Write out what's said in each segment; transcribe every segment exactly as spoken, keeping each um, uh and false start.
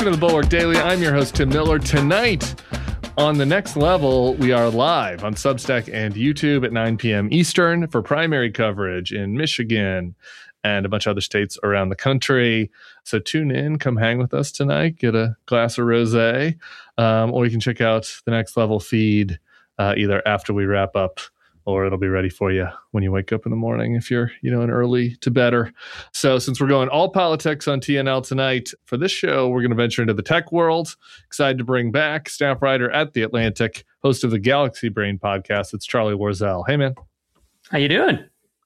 to the Bulwark Daily. I'm your host, Tim Miller. Tonight on The Next Level, we are live on Substack and YouTube at nine p.m. Eastern for primary coverage in Michigan and a bunch of other states around the country. So tune in, come hang with us tonight, get a glass of rosé, um, or you can check out The Next Level feed uh, either after we wrap up, or it'll be ready for you when you wake up in the morning if you're, you know, an early to bedder. So since we're going all politics on T N L tonight, for this show, we're going to venture into the tech world. Excited to bring back staff writer at The Atlantic, host of the Galaxy Brain podcast. It's Charlie Warzel. Hey, man. How you doing?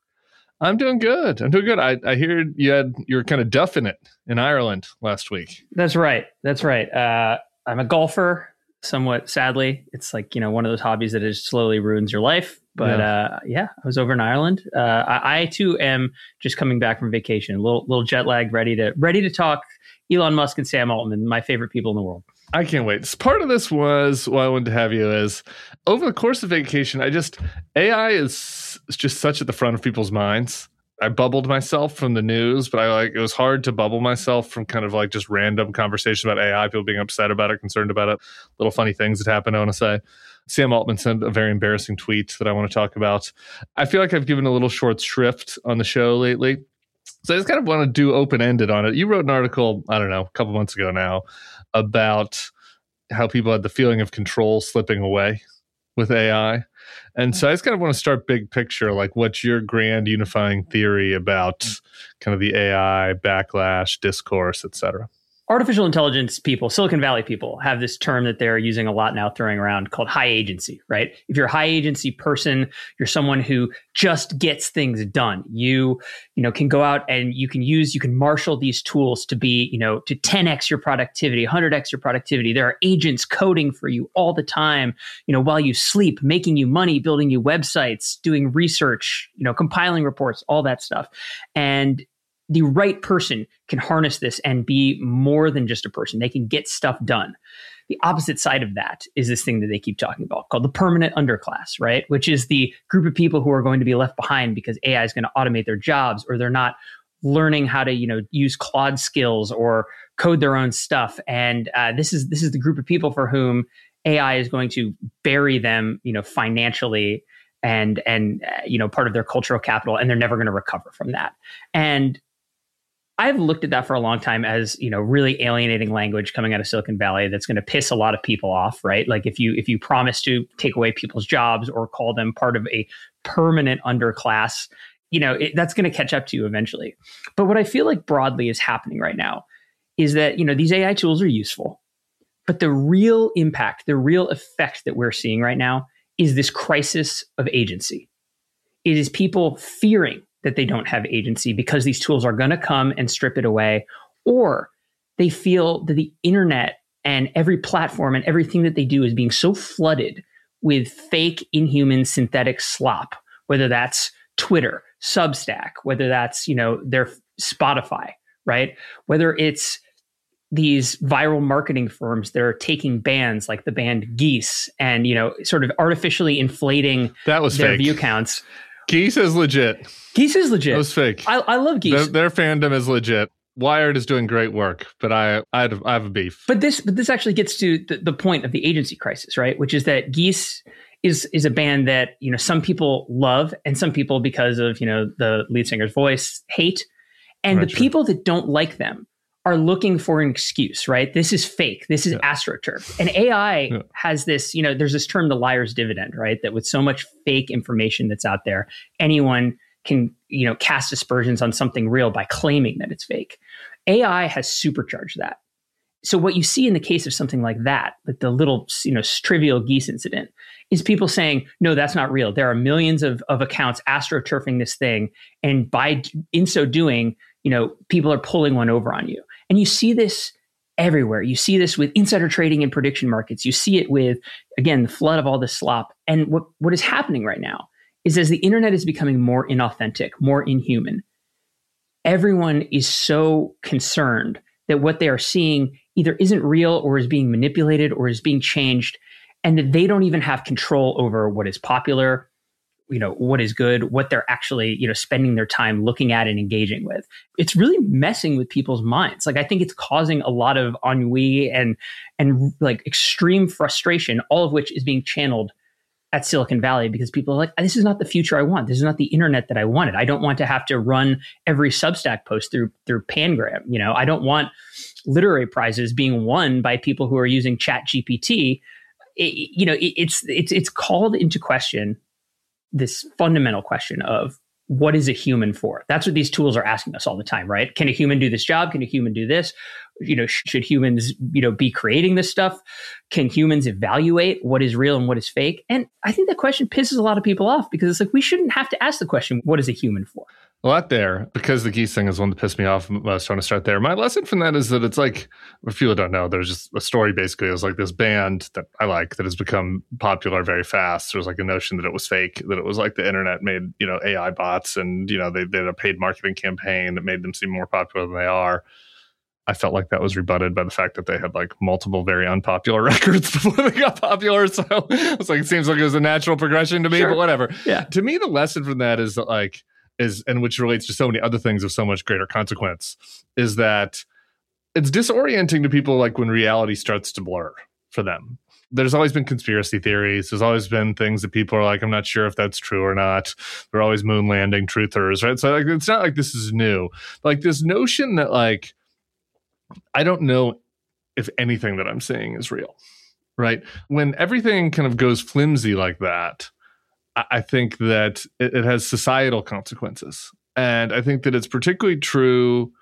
I'm doing good. I'm doing good. I, I hear you had, you're kind of duffing it in Ireland last week. That's right. That's right. Uh, I'm a golfer. Somewhat sadly, it's like, you know, one of those hobbies that just slowly ruins your life. But yeah, uh, yeah I was over in Ireland. Uh, I, I too am just coming back from vacation, a little little jet lagged, ready to ready to talk Elon Musk and Sam Altman, my favorite people in the world. I can't wait. Part of this was why I wanted to have you is over the course of vacation, I just A I is just such at the front of people's minds. I bubbled myself from the news, but I like it was hard to bubble myself from kind of like just random conversations about A I, people being upset about it, concerned about it, little funny things that happen, I want to say. Sam Altman sent a very embarrassing tweet that I want to talk about. I feel like I've given a little short shrift on the show lately. So I just kind of want to do open-ended on it. You wrote an article, I don't know, a couple months ago now, about how people had the feeling of control slipping away with A I. And so I just kind of want to start big picture, like what's your grand unifying theory about kind of the A I backlash, discourse, et cetera? Artificial intelligence people, Silicon Valley people, have this term that they're using a lot now, throwing around, called high agency, right? If you're a high agency person, you're someone who just gets things done. You, you know, can go out and you can use, you can marshal these tools to be, you know, to ten x your productivity, one hundred x your productivity. There are agents coding for you all the time, you know, while you sleep, making you money, building you websites, doing research, you know, compiling reports, all that stuff. And the right person can harness this and be more than just a person. They can get stuff done. The opposite side of that is this thing that they keep talking about called the permanent underclass, right? Which is the group of people who are going to be left behind because A I is going to automate their jobs, or they're not learning how to, you know, use Claude skills or code their own stuff. And uh, this is this is the group of people for whom A I is going to bury them, you know, financially and and uh, you know, part of their cultural capital, and they're never going to recover from that. And I've looked at that for a long time as, you know, really alienating language coming out of Silicon Valley that's going to piss a lot of people off, right? Like if you if you promise to take away people's jobs or call them part of a permanent underclass, you know, it, that's going to catch up to you eventually. But what I feel like broadly is happening right now is that, you know, these A I tools are useful, but the real impact, the real effect that we're seeing right now is this crisis of agency. It is people fearing that they don't have agency because these tools are going to come and strip it away, or they feel that the internet and every platform and everything that they do is being so flooded with fake, inhuman, synthetic slop, whether that's Twitter, Substack, whether that's, you know, their Spotify, right? Whether it's these viral marketing firms that are taking bands like the band Geese and, you know, sort of artificially inflating that was their fake. view counts. Geese is legit. Geese is legit. That was fake. I, I love Geese. Their, their fandom is legit. Wired is doing great work, but I I have, I have a beef. But this but this actually gets to the, the point of the agency crisis, right? Which is that Geese is is a band that, you know, some people love and some people, because of, you know, the lead singer's voice, hate. And Right, the sure. people that don't like them are looking for an excuse, right? This is fake. This is Yeah. AstroTurf. And A I Yeah. has this, you know, there's this term, the liar's dividend, right? That with so much fake information that's out there, anyone can, you know, cast aspersions on something real by claiming that it's fake. A I has supercharged that. So what you see in the case of something like that, like the little, you know, trivial Geese incident, is people saying, no, that's not real. There are millions of, of accounts astroturfing this thing. And by in so doing, you know, people are pulling one over on you. And you see this everywhere. You see this with insider trading and prediction markets. You see it with, again, the flood of all this slop. And what, what is happening right now is, as the internet is becoming more inauthentic, more inhuman, everyone is so concerned that what they are seeing either isn't real or is being manipulated or is being changed, and that they don't even have control over what is popular, you know, what is good, what they're actually, you know, spending their time looking at and engaging with. It's really messing with people's minds. Like, I think it's causing a lot of ennui and, and like extreme frustration, all of which is being channeled at Silicon Valley because people are like, this is not the future I want. This is not the internet that I wanted. I don't want to have to run every Substack post through through Pangram. You know, I don't want literary prizes being won by people who are using Chat G P T. It, you know, it, it's it's it's called into question this fundamental question of what is a human for? That's what these tools are asking us all the time, right? Can a human do this job? Can a human do this? You know, sh- should humans, you know, be creating this stuff? Can humans evaluate what is real and what is fake? And I think that question pisses a lot of people off because it's like, we shouldn't have to ask the question, what is a human for? A lot there, because the geese thing is one that pissed me off. I was trying to start there. My lesson from that is that it's like, if people don't know, there's just a story basically. It was like this band that I like that has become popular very fast. There's like a notion that it was fake, that it was like the internet made, you know, A I bots and, you know, they did a paid marketing campaign that made them seem more popular than they are. I felt like that was rebutted by the fact that they had like multiple very unpopular records before they got popular. So it's like, it seems like it was a natural progression to me, sure. But whatever. Yeah. To me, the lesson from that is that like, is, and which relates to so many other things of so much greater consequence, is that it's disorienting to people like when reality starts to blur for them. There's always been conspiracy theories. There's always been things that people are like, I'm not sure if that's true or not. They're always moon landing truthers, right? So like, it's not like this is new. Like this notion that like, I don't know if anything that I'm saying is real, right? When everything kind of goes flimsy like that, I think that it, it has societal consequences. And I think that it's particularly true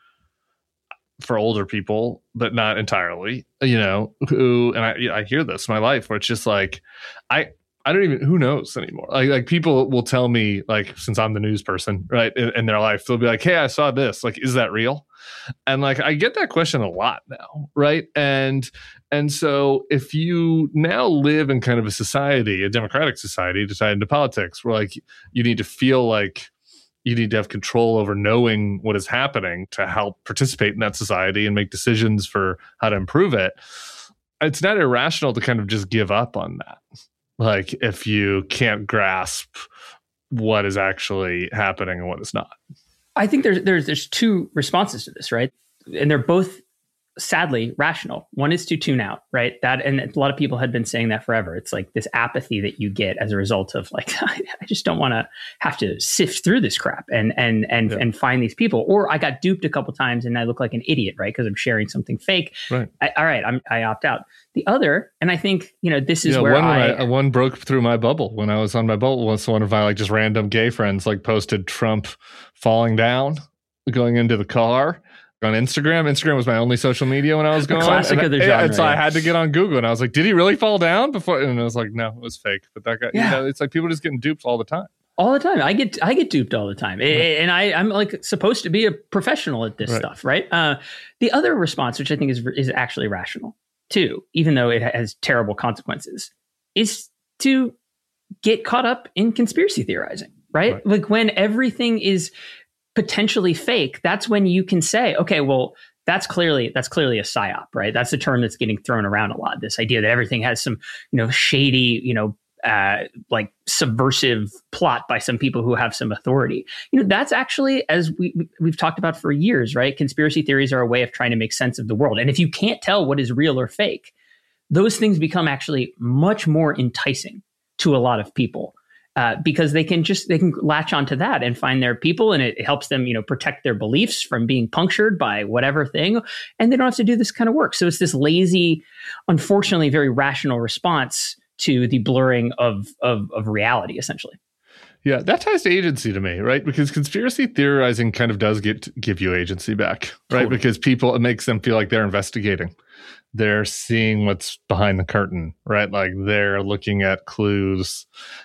for older people, but not entirely, you know, who, and I, I hear this in my life where it's just like, I, I don't even, who knows anymore? Like, like people will tell me, like, since I'm the news person, right, in, in their life, they'll be like, hey, I saw this. Like, is that real? And like, I get that question a lot now, right? And and so if you now live in kind of a society, a democratic society, decided into politics, where like you need to feel like you need to have control over knowing what is happening to help participate in that society and make decisions for how to improve it, it's not irrational to kind of just give up on that. Like if you can't grasp what is actually happening and what is not. I think there's there's there's two responses to this, right? And they're both sadly rational. One is to tune out, right? That, and a lot of people had been saying that forever. It's like this apathy that you get as a result of like, I just don't want to have to sift through this crap and and and yeah. and find these people. Or I got duped a couple times and I look like an idiot, right? Because I'm sharing something fake. Right. I, all right, I'm, I opt out. The other, and I think, you know, this is yeah, where one, I, I one broke through my bubble when I was on my bubble. Once one of my like just random gay friends like posted Trump falling down, going into the car. On Instagram. Instagram was my only social media when I was going. Classic and of the I, genre. And so yeah. I had to get on Google and I was like, did he really fall down before? And I was like, no, it was fake. But that guy, yeah. you know, it's like people just getting duped all the time. All the time. I get I get duped all the time. Right. And I, I'm like supposed to be a professional at this right. stuff, right? Uh, the other response, which I think is is actually rational too, even though it has terrible consequences, is to get caught up in conspiracy theorizing, right? right. Like when everything is potentially fake, that's when you can say, okay, well, that's clearly that's clearly a psyop, right? That's the term that's getting thrown around a lot. This idea that everything has some, you know, shady, you know, uh, like subversive plot by some people who have some authority. You know, that's actually, as we we've talked about for years, right? Conspiracy theories are a way of trying to make sense of the world. And if you can't tell what is real or fake, those things become actually much more enticing to a lot of people. Uh, because they can just they can latch onto that and find their people, and it helps them, you know, protect their beliefs from being punctured by whatever thing, and they don't have to do this kind of work. So it's this lazy, unfortunately, very rational response to the blurring of of, of reality, essentially. Yeah, that ties to agency to me, right? Because conspiracy theorizing kind of does get give you agency back, right? Totally. Because people, it makes them feel like they're investigating. They're seeing what's behind the curtain, right? Like they're looking at clues.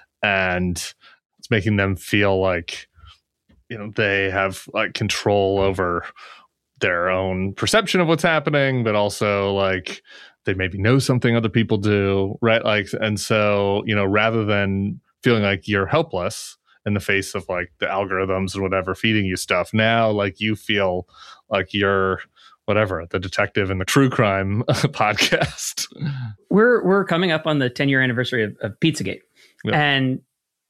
And it's making them feel like, you know, they have like control over their own perception of what's happening, but also like they maybe know something other people do, right? Like, and so, you know, rather than feeling like you're helpless in the face of like the algorithms and whatever feeding you stuff, now like you feel like you're whatever, the detective in the true crime podcast. We're we're coming up on the ten year anniversary of, of Pizzagate. Yeah. And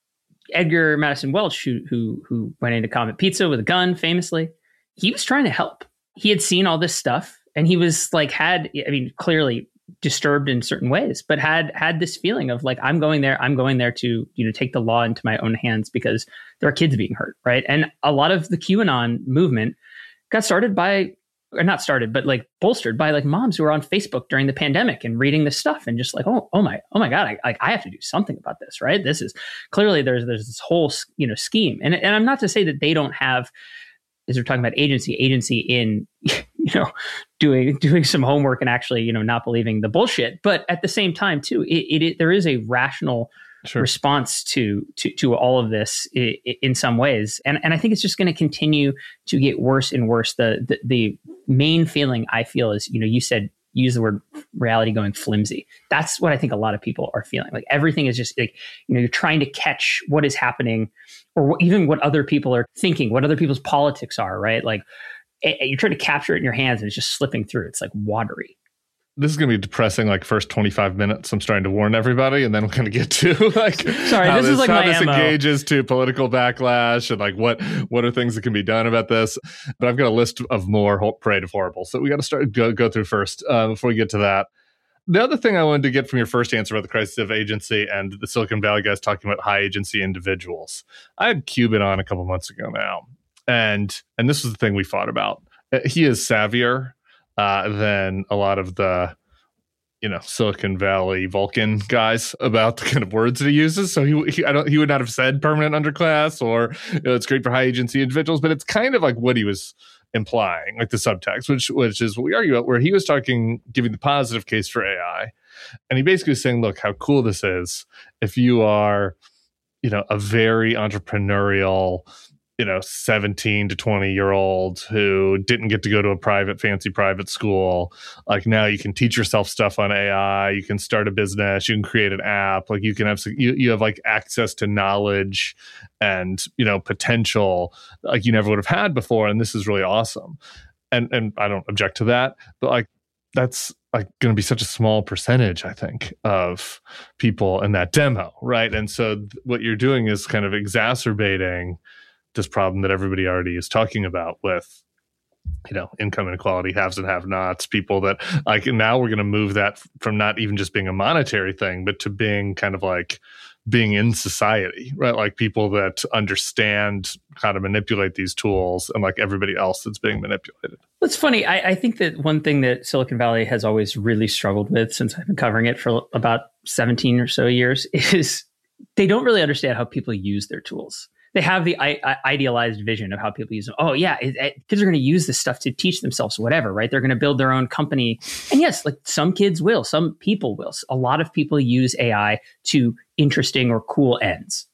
Edgar Madison Welch, who who who went into Comet Pizza with a gun, famously, he was trying to help. He had seen all this stuff, and he was like, had I mean, clearly disturbed in certain ways, but had had this feeling of like, I'm going there, I'm going there to, you know, take the law into my own hands because there are kids being hurt, right? And a lot of the QAnon movement got started by, or not started, but like bolstered by like moms who were on Facebook during the pandemic and reading this stuff and just like, oh, oh my, oh my God, I, like I have to do something about this, right? This is clearly there's there's this whole, you know, scheme, and and I'm not to say that they don't have, as we're talking about agency, agency in, you know, doing doing some homework and actually, you know, not believing the bullshit, but at the same time too, it, it, it there is a rational Sure. response to to to all of this in, in some ways, and and I think it's just going to continue to get worse and worse. The, the the main feeling I feel is, you know, you said use the word reality going flimsy. That's what I think a lot of people are feeling. Like everything is just like, you know, you're trying to catch what is happening, or what, even what other people are thinking, what other people's politics are, right? Like it, you're trying to capture it in your hands, and it's just slipping through. It's like watery. This is going to be depressing, like first twenty-five minutes. I'm starting to warn everybody, and then we're going to get to like Sorry, how this, this is like how my this M O. engages to political backlash and like what what are things that can be done about this. But I've got a list of more whole parade of horrible, so we got to start go go through first uh, before we get to that. The other thing I wanted to get from your first answer about the crisis of agency and the Silicon Valley guys talking about high agency individuals. I had Cuban on a couple months ago now, and and this was the thing we fought about. He is savvier uh, than a lot of the, you know, Silicon Valley Vulcan guys about the kind of words that he uses. So he, he I don't he would not have said permanent underclass or, you know, it's great for high agency individuals, but it's kind of like what he was implying, like the subtext, which which is what we argue about, where he was talking, giving the positive case for A I, and he basically was saying, look, how cool this is if you are, you know, a very entrepreneurial, you know, seventeen to twenty year old who didn't get to go to a private, fancy private school. Like now you can teach yourself stuff on A I, you can start a business, you can create an app, like you can have, you, you have like access to knowledge and, you know, potential like you never would have had before. And this is really awesome. And, and I don't object to that, but like, that's like going to be such a small percentage, I think, of people in that demo. Right. And so th- what you're doing is kind of exacerbating this problem that everybody already is talking about with, you know, income inequality, haves and have-nots, people that like now we're going to move that from not even just being a monetary thing, but to being kind of like being in society, right? Like people that understand how to manipulate these tools and like everybody else that's being manipulated. It's funny. I, I think that one thing that Silicon Valley has always really struggled with since I've been covering it for about seventeen or so years is they don't really understand how people use their tools. They have the I- I idealized vision of how people use them. Oh, yeah, it, it, kids are going to use this stuff to teach themselves whatever, right? They're going to build their own company. And yes, like some kids will, some people will. A lot of people use A I to interesting or cool ends.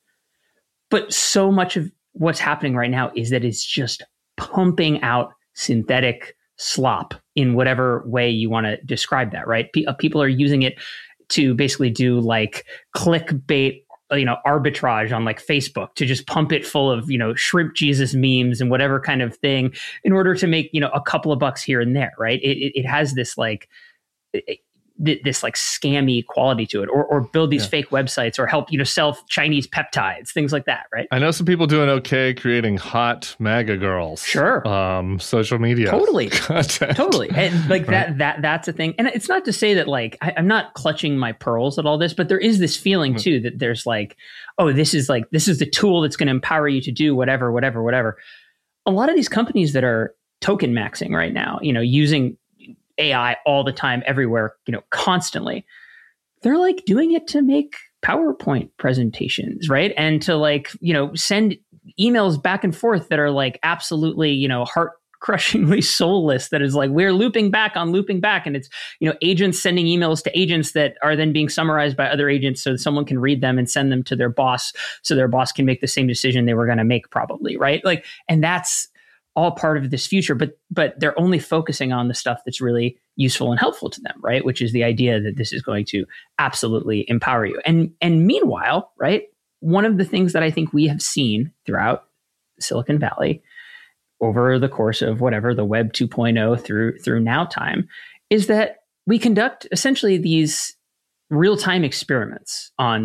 But so much of what's happening right now is that it's just pumping out synthetic slop in whatever way you want to describe that, right? P- people are using it to basically do like clickbait, you know, arbitrage on like Facebook to just pump it full of, you know, shrimp Jesus memes and whatever kind of thing in order to make, you know, a couple of bucks here and there, right? It it, it has this like it, this like scammy quality to it, or or build these yeah. fake websites, or help, you know, sell Chinese peptides, things like that, right? I know some people doing okay creating hot MAGA girls. Sure. Um, social media. Totally. Content. Totally. And like right. that, that, that's a thing. And it's not to say that like, I, I'm not clutching my pearls at all this, but there is this feeling mm-hmm. too, that there's like, oh, this is like, this is the tool that's going to empower you to do whatever, whatever, whatever. A lot of these companies that are token maxing right now, you know, using A I all the time, everywhere, you know, constantly, they're like doing it to make PowerPoint presentations, right? And to like, you know, send emails back and forth that are like absolutely, you know, heart crushingly soulless, that is like, we're looping back on looping back. And it's, you know, agents sending emails to agents that are then being summarized by other agents so that someone can read them and send them to their boss so their boss can make the same decision they were going to make probably, right? Like, and that's all part of this future, but but they're only focusing on the stuff that's really useful and helpful to them, right? Which is the idea that this is going to absolutely empower you. And and meanwhile, right, one of the things that I think we have seen throughout Silicon Valley over the course of whatever the Web two point oh through through now time is that we conduct essentially these real-time experiments on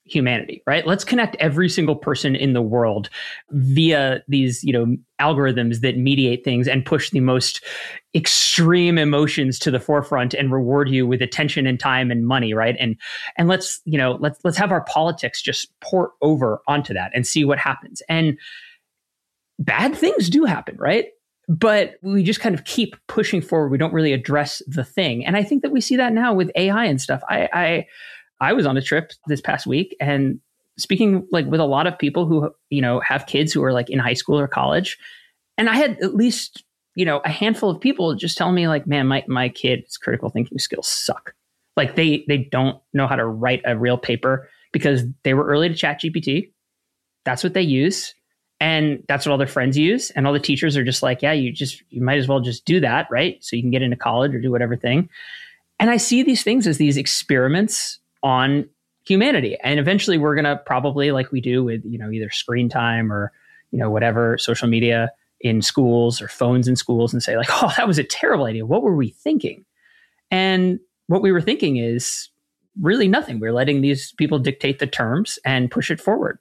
humanity, right? Let's connect every single person in the world via these, you know, algorithms that mediate things and push the most extreme emotions to the forefront and reward you with attention and time and money, right? And and let's, you know, let's let's have our politics just pour over onto that and see what happens. And bad things do happen, right? But we just kind of keep pushing forward. We don't really address the thing. And I think that we see that now with A I and stuff. I I I was on a trip this past week and speaking like with a lot of people who, you know, have kids who are like in high school or college. And I had at least, you know, a handful of people just telling me like, man, my, my kid's critical thinking skills suck. Like they, they don't know how to write a real paper because they were early to ChatGPT. That's what they use. And that's what all their friends use. And all the teachers are just like, yeah, you just, you might as well just do that, right? So you can get into college or do whatever thing. And I see these things as these experiments on humanity. And eventually we're going to probably, like we do with, you know, either screen time or, you know, whatever, social media in schools or phones in schools and say like, oh, that was a terrible idea. What were we thinking? And what we were thinking is really nothing. We're letting these people dictate the terms and push it forward.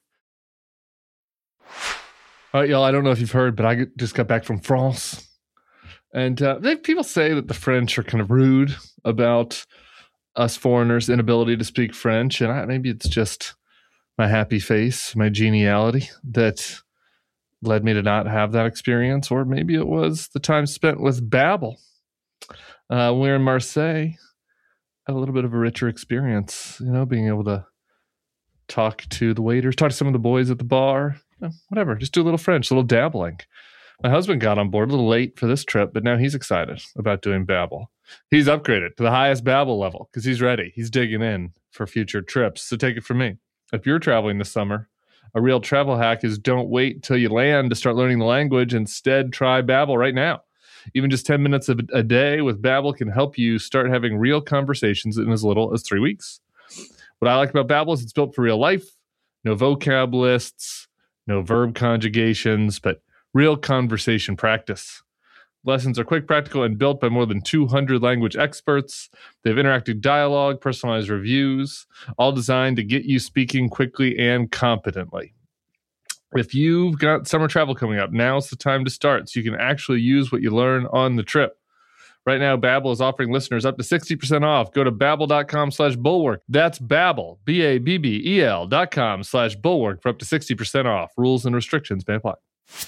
All right, y'all, I don't know if you've heard, but I just got back from France. And uh, they, people say that the French are kind of rude about us foreigners' inability to speak French. And I, maybe it's just my happy face, my geniality that led me to not have that experience. Or maybe it was the time spent with Babbel. Uh, we're in Marseille. Had a little bit of a richer experience, you know, being able to talk to the waiters, talk to some of the boys at the bar, you know, whatever, just do a little French, a little dabbling. My husband got on board a little late for this trip, but now he's excited about doing Babbel. He's upgraded to the highest Babbel level because he's ready. He's digging in for future trips. So take it from me. If you're traveling this summer, a real travel hack is don't wait till you land to start learning the language. Instead, try Babbel right now. Even just ten minutes a, a day with Babbel can help you start having real conversations in as little as three weeks. What I like about Babbel is it's built for real life. No vocab lists, no verb conjugations, but real conversation practice. Lessons are quick, practical, and built by more than two hundred language experts. They have interactive dialogue, personalized reviews, all designed to get you speaking quickly and competently. If you've got summer travel coming up, now's the time to start so you can actually use what you learn on the trip. Right now, Babbel is offering listeners up to sixty percent off. Go to babbel.com slash bulwark. That's Babbel, B A B B E L dot com slash bulwark for up to sixty percent off. Rules and restrictions may apply.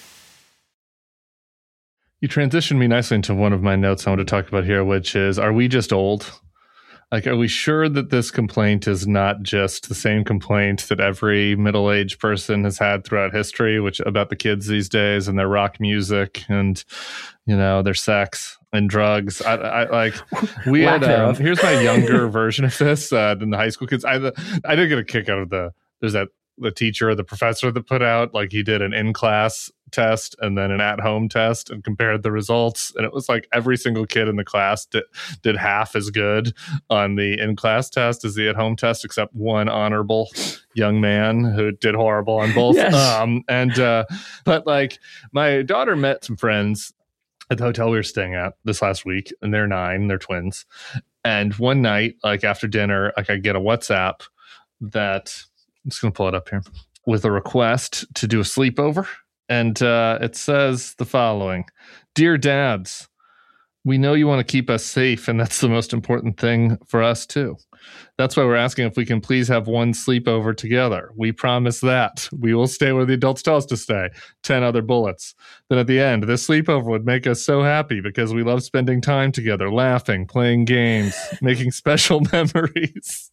You transitioned me nicely into one of my notes I want to talk about here, which is, are we just old? Like, are we sure that this complaint is not just the same complaint that every middle-aged person has had throughout history, which about the kids these days and their rock music and, you know, their sex and drugs? I, I like we had. Um, here's my younger version of this uh, than the high school kids. I I did get a kick out of the. There's that the teacher or the professor that put out like he did an in-class test and then an at-home test and compared the results, and it was like every single kid in the class did, did half as good on the in-class test as the at-home test, except one honorable young man who did horrible on both. Yes. Um, and uh, but like my daughter met some friends at the hotel we were staying at this last week, and they're nine, they're twins. And one night, like after dinner, like I get a WhatsApp that I'm just gonna pull it up here with a request to do a sleepover. And uh, it says the following: Dear dads, we know you want to keep us safe, and that's the most important thing for us too. That's why we're asking if we can please have one sleepover together. We promise that. We will stay where the adults tell us to stay. Ten other bullets. Then at the end, this sleepover would make us so happy because we love spending time together, laughing, playing games, making special memories.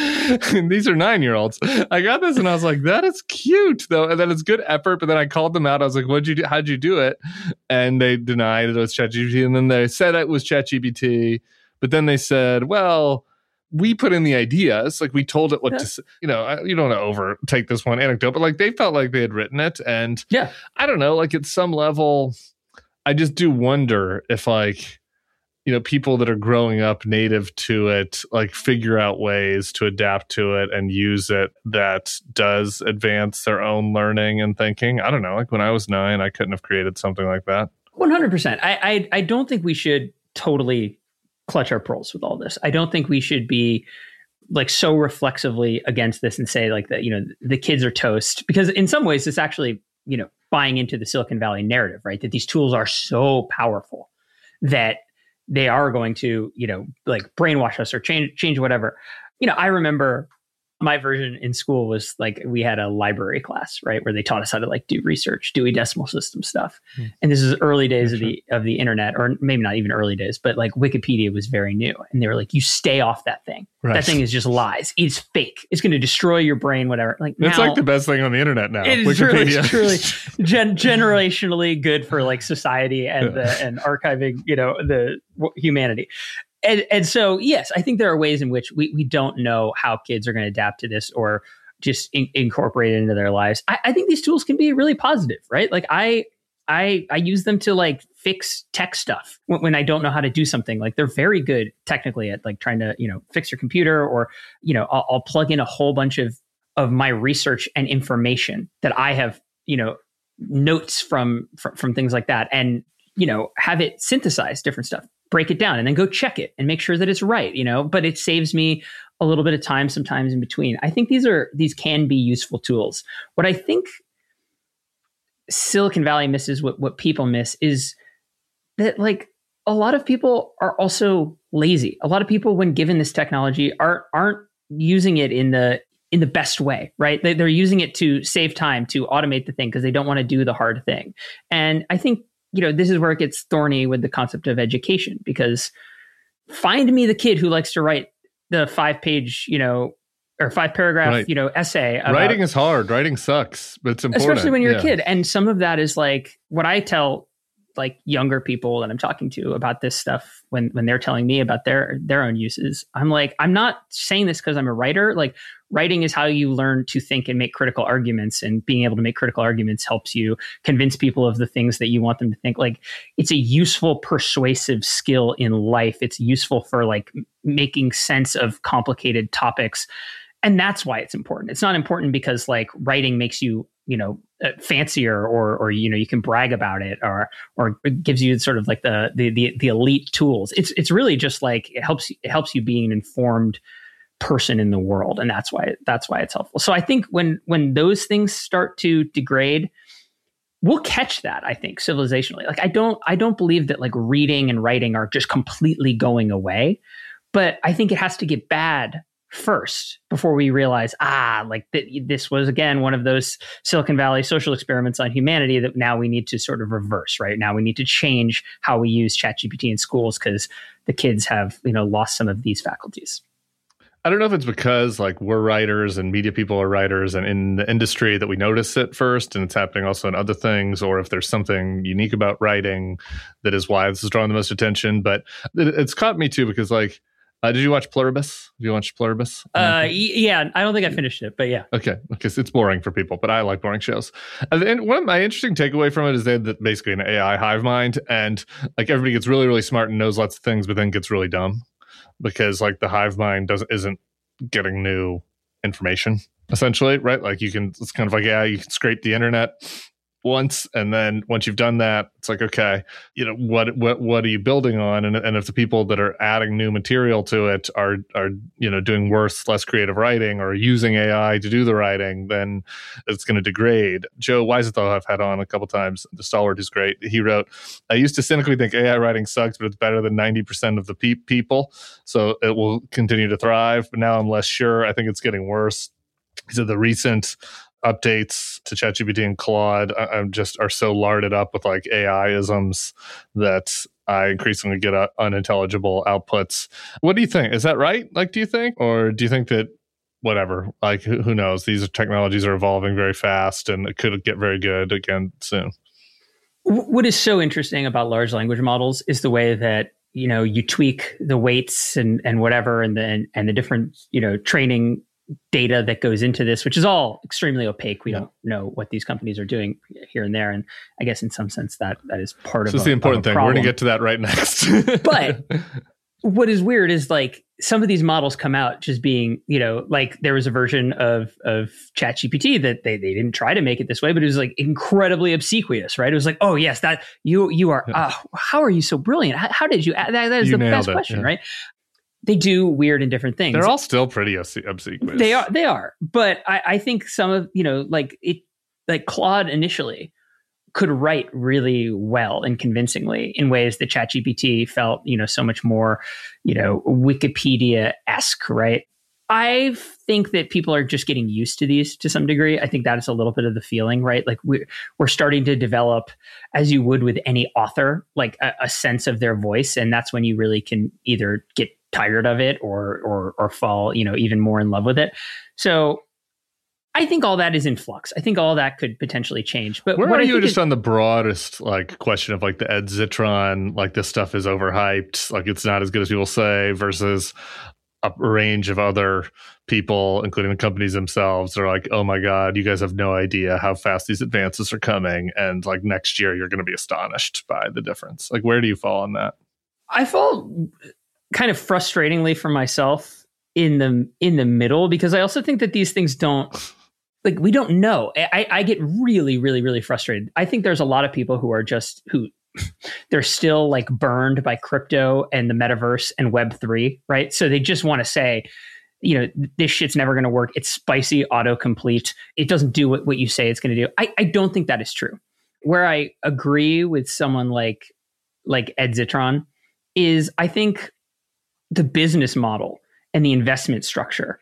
And these are nine-year-olds. I got this and I was like, that is cute, though. And then it's good effort. But then I called them out. I was like, what'd you do? How'd you do it? And they denied it was ChatGPT. And then they said it was ChatGPT. But then they said, well, we put in the ideas, like we told it what yeah. to say. You know, I, you don't want to overtake this one anecdote, but like they felt like they had written it. And yeah, I don't know, like at some level, I just do wonder if like, you know, people that are growing up native to it, like figure out ways to adapt to it and use it that does advance their own learning and thinking. I don't know, like when I was nine, I couldn't have created something like that. one hundred percent. I, I, I don't think we should totally clutch our pearls with all this. I don't think we should be like so reflexively against this and say like that, you know, the kids are toast, because in some ways it's actually, you know, buying into the Silicon Valley narrative, right? That these tools are so powerful that they are going to, you know, like brainwash us or change, change whatever. You know, I remember my version in school was like, we had a library class, right, where they taught us how to like do research, Dewey Decimal System stuff. Hmm. And this is early days yeah, of sure. the of the internet, or maybe not even early days, but like Wikipedia was very new. And they were like, you stay off that thing. Right. That thing is just lies. It's fake. It's going to destroy your brain, whatever. Like It's now, like the best thing on the internet now. It is Wikipedia. truly, truly gen- generationally good for like society and the, and archiving, you know, the humanity. And, and so, yes, I think there are ways in which we, we don't know how kids are going to adapt to this or just in, incorporate it into their lives. I, I think these tools can be really positive, right? Like I, I, I use them to like fix tech stuff when, when I don't know how to do something. Like they're very good technically at like trying to, you know, fix your computer, or, you know, I'll, I'll plug in a whole bunch of, of my research and information that I have, you know, notes from, from, from things like that, and, you know, have it synthesize different stuff, break it down, and then go check it and make sure that it's right, you know, but it saves me a little bit of time sometimes in between. I think these are, these can be useful tools. What I think Silicon Valley misses, what, what people miss, is that like a lot of people are also lazy. A lot of people, when given this technology, aren't, aren't using it in the, in the best way, right? They, they're using it to save time, to automate the thing, because they don't want to do the hard thing. And I think, you know, this is where it gets thorny with the concept of education, because find me the kid who likes to write the five page, you know, or five paragraph, right. you know, essay. About, writing is hard. Writing sucks, but it's important. Especially when you're yeah. a kid. And some of that is like what I tell like younger people that I'm talking to about this stuff when, when they're telling me about their, their own uses. I'm like, I'm not saying this because I'm a writer. Like writing is how you learn to think and make critical arguments, and being able to make critical arguments helps you convince people of the things that you want them to think. Like it's a useful, persuasive skill in life. It's useful for like making sense of complicated topics. And that's why it's important. It's not important because like writing makes you, you know, uh, fancier, or, or, you know, you can brag about it, or, or it gives you sort of like the, the, the, the elite tools. It's, it's really just like, it helps, it helps you being an informed person in the world. And that's why, that's why it's helpful. So I think when, when those things start to degrade, we'll catch that, I think, civilizationally. Like, I don't, I don't believe that like reading and writing are just completely going away, but I think it has to get bad first before we realize, ah, like th- this was, again, one of those Silicon Valley social experiments on humanity that now we need to sort of reverse, right? Now we need to change how we use ChatGPT in schools because the kids have, you know, lost some of these faculties. I don't know if it's because like we're writers and media people are writers and in the industry that we notice it first, and it's happening also in other things, or if there's something unique about writing that is why this is drawing the most attention. But it, it's caught me too, because like, Uh, did you watch Pluribus? Have you watched Pluribus? Uh, yeah, I don't think I finished it, but yeah. Okay, because it's boring for people, but I like boring shows. And then one of my interesting takeaway from it is they had basically an A I hive mind, and like everybody gets really, really smart and knows lots of things, but then gets really dumb because like the hive mind doesn't isn't getting new information essentially, right? Like you can, it's kind of like yeah, you can scrape the internet once, and then once you've done that, it's like, okay, you know, what what what are you building on? And and if the people that are adding new material to it are are you know doing worse, less creative writing, or using A I to do the writing, then it's going to degrade. Joe Weisenthal I've had on a couple times, the stalwart who's great. He wrote, "I used to cynically think A I writing sucks, but it's better than ninety percent of the pe- people, so it will continue to thrive. But now I'm less sure. I think it's getting worse." He said the recent updates to ChatGPT and Claude I, I'm just are so larded up with like A I-isms that I increasingly get uh, unintelligible outputs. What do you think? Is that right? Like, do you think? Or do you think that whatever, like who, who knows? These technologies are evolving very fast and it could get very good again soon. What is so interesting about large language models is the way that, you know, you tweak the weights and, and whatever, and the, and the different, you know, training data that goes into this, which is all extremely opaque. We yeah. don't know what these companies are doing here and there. And I guess in some sense that that is part so of it's a, the important thing. Problem. We're going to get to that right next. But what is weird is like some of these models come out just being, you know, like there was a version of, of ChatGPT that they, they didn't try to make it this way, but it was like incredibly obsequious, right? It was like, oh yes, that you, you are, yeah. uh, how are you so brilliant? How, how did you, that, that is you the best it, question, yeah. right? They do weird and different things. They're all still pretty obsequious. They are. They are. But I, I think some of, you know, like it, like Claude initially could write really well and convincingly in ways that ChatGPT felt, you know, so much more, you know, Wikipedia-esque, right? I think that people are just getting used to these to some degree. I think that is a little bit of the feeling, right? Like we're, we're starting to develop, as you would with any author, like a, a sense of their voice. And that's when you really can either get tired of it or, or, or fall, you know, even more in love with it. So I think all that is in flux. I think all that could potentially change. But where what are I you think just is, on the broadest like question of like the Ed Zitron, like this stuff is overhyped, like it's not as good as people say, versus a range of other people, including the companies themselves, are like, oh my God, you guys have no idea how fast these advances are coming. And like next year, you're going to be astonished by the difference. Like, where do you fall on that? I fall kind of frustratingly for myself in the in the middle, because I also think that these things don't, like, we don't know. I, I get really, really, really frustrated. I think there's a lot of people who are just, who they're still like burned by crypto and the metaverse and Web three, right? So they just want to say, you know, this shit's never going to work. It's spicy autocomplete. It doesn't do what, what you say it's going to do. I, I don't think that is true. Where I agree with someone like, like Ed Zitron is, I think the business model and the investment structure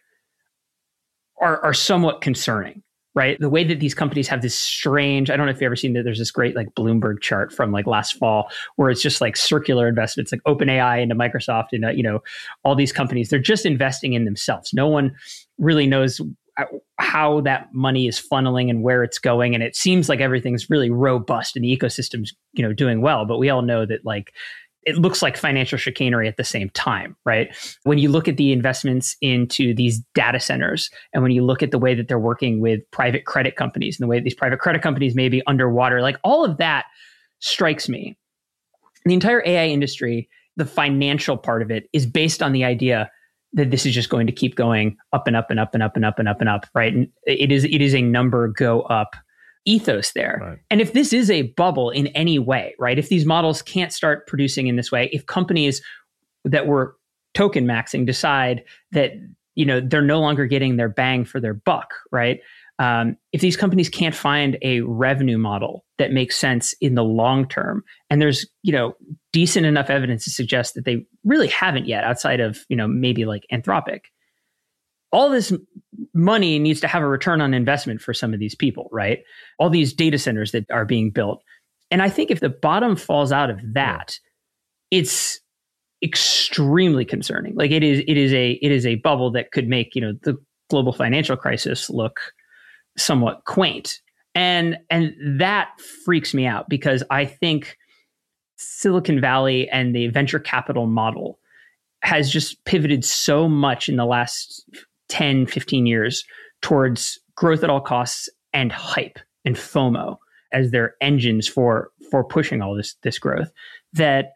are, are somewhat concerning. Right. The way that these companies have this strange, I don't know if you've ever seen that there's this great like Bloomberg chart from like last fall where it's just like circular investments, like OpenAI into Microsoft and, uh, you know, all these companies, they're just investing in themselves. No one really knows how that money is funneling and where it's going. And it seems like everything's really robust and the ecosystem's, you know, doing well. But we all know that like, it looks like financial chicanery at the same time, right? When you look at the investments into these data centers, and when you look at the way that they're working with private credit companies and the way these private credit companies may be underwater, like all of that strikes me. The entire A I industry, the financial part of it is based on the idea that this is just going to keep going up and up and up and up and up and up and up, right? And it is, it is a number go up ethos there. Right. And if this is a bubble in any way, right? If these models can't start producing in this way, if companies that were token maxing decide that, you know, they're no longer getting their bang for their buck, right? Um, if these companies can't find a revenue model that makes sense in the long term, and there's, you know, decent enough evidence to suggest that they really haven't yet, outside of, you know, maybe like Anthropic, all this money needs to have a return on investment for some of these people, right? All these data centers that are being built. And I think if the bottom falls out of that, it's extremely concerning. Like it is, it is a, it is a bubble that could make, you know, the global financial crisis look somewhat quaint. And, and that freaks me out, because I think Silicon Valley and the venture capital model has just pivoted so much in the last ten, fifteen years towards growth at all costs and hype and FOMO as their engines for for pushing all this this growth, that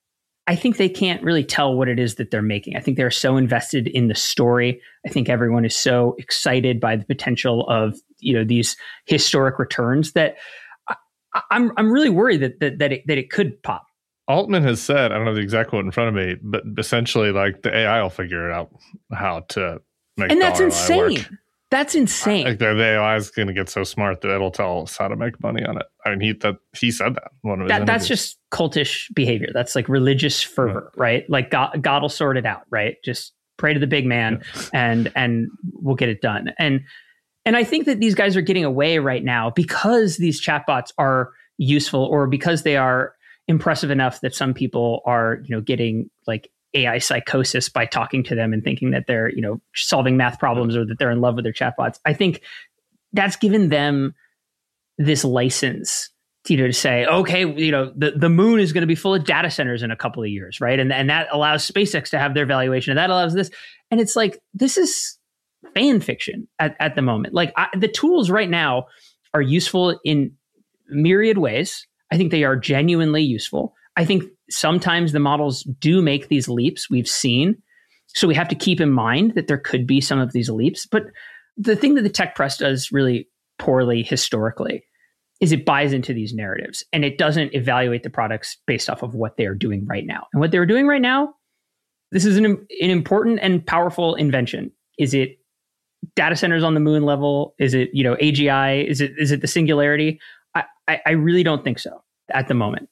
I think they can't really tell what it is that they're making. I think they're so invested in the story. I think everyone is so excited by the potential of, you know, these historic returns that I, I'm I'm really worried that that that it, that it could pop. Altman has said, I don't know the exact quote in front of me, but essentially like the A I will figure it out how to make and that's insane. Work. That's insane. Like the, the A I is going to get so smart that it'll tell us how to make money on it. I mean, he that he said that. One of his that that's just cultish behavior. That's like religious fervor, yeah. right? Like God, God will sort it out, right? Just pray to the big man, yeah. and and we'll get it done. And and I think that these guys are getting away right now because these chatbots are useful, or because they are impressive enough that some people are, you know, getting like A I psychosis by talking to them and thinking that they're, you know, solving math problems or that they're in love with their chatbots. I think that's given them this license to, you know, to say, okay, you know, the, the moon is going to be full of data centers in a couple of years, right? And, and that allows SpaceX to have their valuation, and that allows this. And it's like, this is fan fiction at, at the moment. Like I, the tools right now are useful in myriad ways. I think they are genuinely useful. I think sometimes the models do make these leaps we've seen. So we have to keep in mind that there could be some of these leaps. But the thing that the tech press does really poorly historically is it buys into these narratives, and it doesn't evaluate the products based off of what they are doing right now. And what they're doing right now This is an, an important and powerful invention. Is it data centers on the moon level? Is it, you know, A G I? Is it is it the singularity? I, I, I really don't think so at the moment.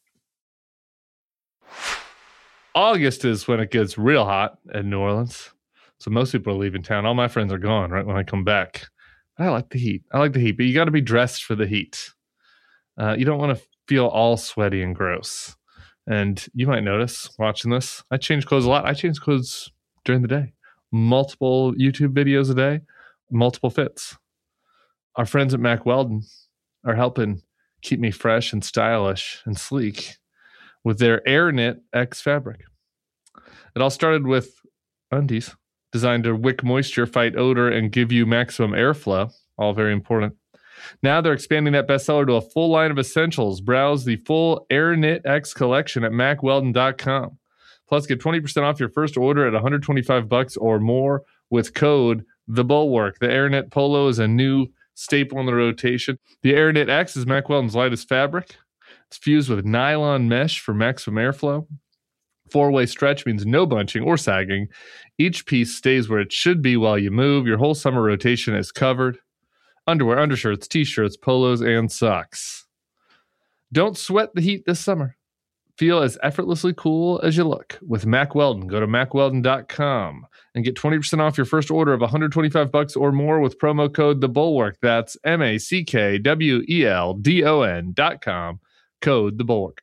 August is when it gets real hot in New Orleans. So most people are leaving town. All my friends are gone right when I come back. I like the heat. I like the heat, but you got to be dressed for the heat. Uh, you don't want to feel all sweaty and gross. And you might notice watching this, I change clothes a lot. I change clothes during the day. Multiple YouTube videos a day, multiple fits. Our friends at Mack Weldon are helping keep me fresh and stylish and sleek with their AirKnit X fabric. It all started with undies designed to wick moisture, fight odor, and give you maximum airflow. All very important. Now they're expanding that bestseller to a full line of essentials. Browse the full AirKnit X collection at mack weldon dot com. Plus, get twenty percent off your first order at one hundred twenty-five bucks or more with code The Bulwark. The AirKnit Polo is a new staple in the rotation. The AirKnit X is Mack Weldon's lightest fabric. It's fused with nylon mesh for maximum airflow. Four-way stretch means no bunching or sagging. Each piece stays where it should be while you move. Your whole summer rotation is covered. Underwear, undershirts, t-shirts, polos, and socks. Don't sweat the heat this summer. Feel as effortlessly cool as you look with Mack Weldon. Go to mack weldon dot com and get twenty percent off your first order of one hundred twenty-five bucks or more with promo code The Bulwark. That's M A C K W E L D O N dot com. Code The Bulwark.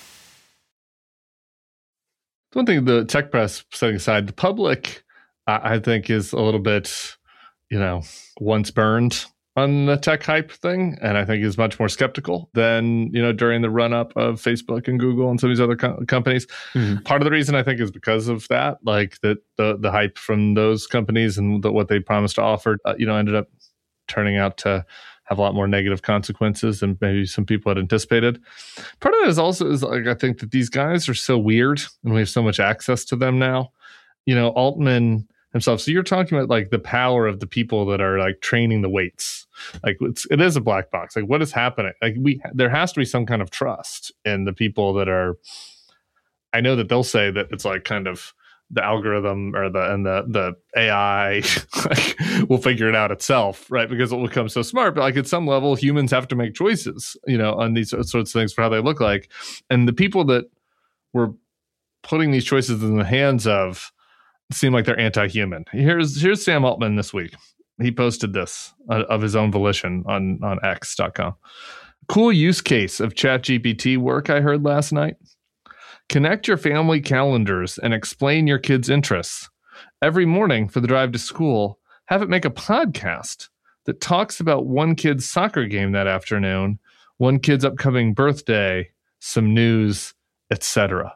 One thing the tech press setting aside, the public, I, I think, is a little bit, you know, once burned on the tech hype thing, and I think is much more skeptical than, you know, during the run up of Facebook and Google and some of these other co- companies. Mm-hmm. Part of the reason I think is because of that, like that the the hype from those companies and the, what they promised to offer, uh, you know, ended up turning out to have a lot more negative consequences than maybe some people had anticipated. Part of it is also is like I think that these guys are so weird and we have so much access to them now. You know, Altman himself. So you're talking about like the power of the people that are like training the weights. Like it's, it is a black box. Like what is happening? Like we, there has to be some kind of trust in the people that are, I know that they'll say that it's like kind of the algorithm or the, and the, the A I like, will figure it out itself, right? Because it will become so smart. But like at some level, humans have to make choices, you know, on these sorts of things for how they look like. And the people that were putting these choices in the hands of seem like they're anti-human. Here's here's Sam Altman this week. He posted this uh, of his own volition on, on X dot com. Cool use case of ChatGPT work I heard last night. Connect your family calendars and explain your kids' interests. Every morning for the drive to school, have it make a podcast that talks about one kid's soccer game that afternoon, one kid's upcoming birthday, some news, et cetera.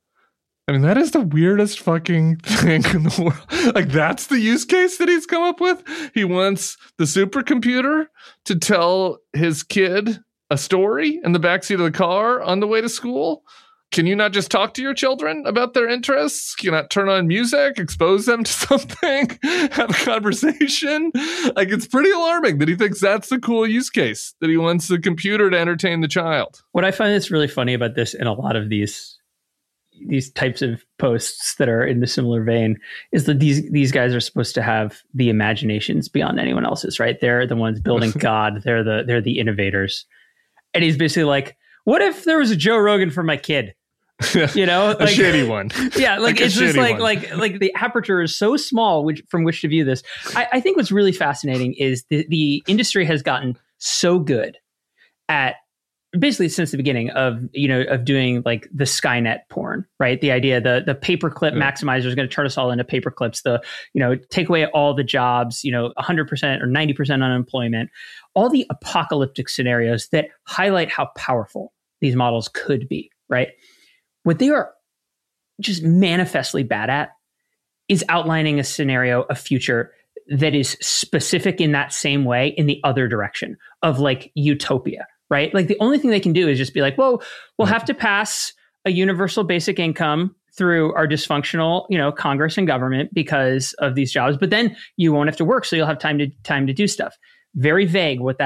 I mean, that is the weirdest fucking thing in the world. Like, that's the use case that he's come up with. He wants the supercomputer to tell his kid a story in the backseat of the car on the way to school. Can you not just talk to your children about their interests? Can you not turn on music, expose them to something, have a conversation? Like, it's pretty alarming that he thinks that's the cool use case, that he wants the computer to entertain the child. What I find that's really funny about this in a lot of these these types of posts that are in the similar vein is that these these guys are supposed to have the imaginations beyond anyone else's, right? They're the ones building God. They're the they're the innovators. And he's basically like, what if there was a Joe Rogan for my kid? You know, a like, shitty one. Yeah, like, like it's just like one. like like the aperture is so small which from which to view this. I, I think what's really fascinating is the, the industry has gotten so good at basically since the beginning of, you know, of doing like the Skynet porn, right? The idea, the the paperclip yeah. maximizer is going to turn us all into paperclips, the, you know, take away all the jobs, you know, one hundred percent or ninety percent unemployment, all the apocalyptic scenarios that highlight how powerful these models could be, right? What they are just manifestly bad at is outlining a scenario, a future that is specific in that same way in the other direction of like utopia, right? Like the only thing they can do is just be like, well, we'll have to pass a universal basic income through our dysfunctional, you know, Congress and government because of these jobs, but then you won't have to work. So you'll have time to time to do stuff. Very vague what that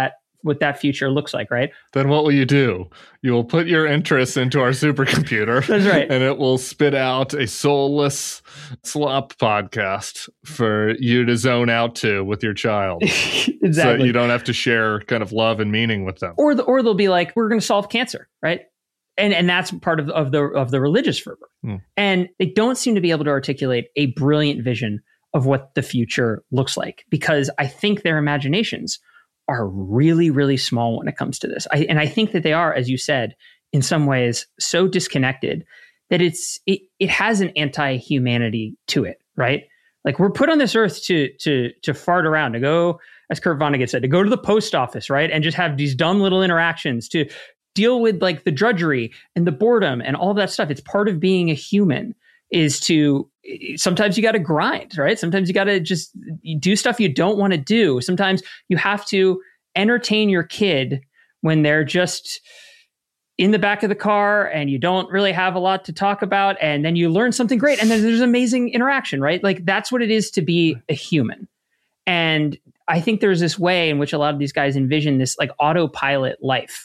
what that future looks like, right? Then what will you do? You will put your interests into our supercomputer. That's right. And it will spit out a soulless slop podcast for you to zone out to with your child. Exactly. So you don't have to share kind of love and meaning with them. Or the, or they'll be like, we're going to solve cancer, right? And and that's part of, of the of the religious fervor. Hmm. And they don't seem to be able to articulate a brilliant vision of what the future looks like, because I think their imaginations are really, really small when it comes to this. I, and I think that they are, as you said, in some ways so disconnected that it's it, it has an anti-humanity to it, right? Like, we're put on this earth to to to fart around, to go, as Kurt Vonnegut said, to go to the post office, right? And just have these dumb little interactions, to deal with like the drudgery and the boredom and all that stuff. It's part of being a human, is to, sometimes you got to grind, right? Sometimes you got to just do stuff you don't want to do. Sometimes you have to entertain your kid when they're just in the back of the car and you don't really have a lot to talk about. And then you learn something great. And then there's amazing interaction, right? Like, that's what it is to be a human. And I think there's this way in which a lot of these guys envision this like autopilot life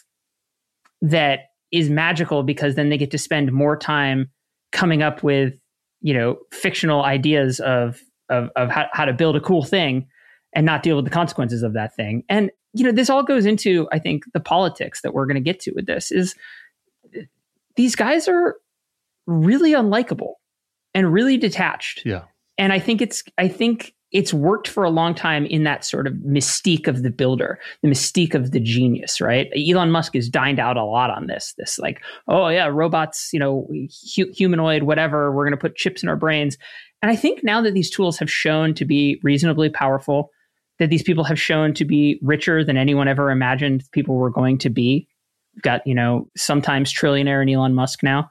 that is magical, because then they get to spend more time coming up with, you know, fictional ideas of of, of how, how to build a cool thing and not deal with the consequences of that thing. And, you know, this all goes into, I think, the politics that we're going to get to with this. Is these guys are really unlikable and really detached. Yeah. And I think it's, I think it's worked for a long time in that sort of mystique of the builder, the mystique of the genius, right? Elon Musk has dined out a lot on this, this like, oh yeah, robots, you know, hu- humanoid, whatever, we're going to put chips in our brains. And I think now that these tools have shown to be reasonably powerful, that these people have shown to be richer than anyone ever imagined people were going to be. We've got, you know, sometimes trillionaire in Elon Musk now.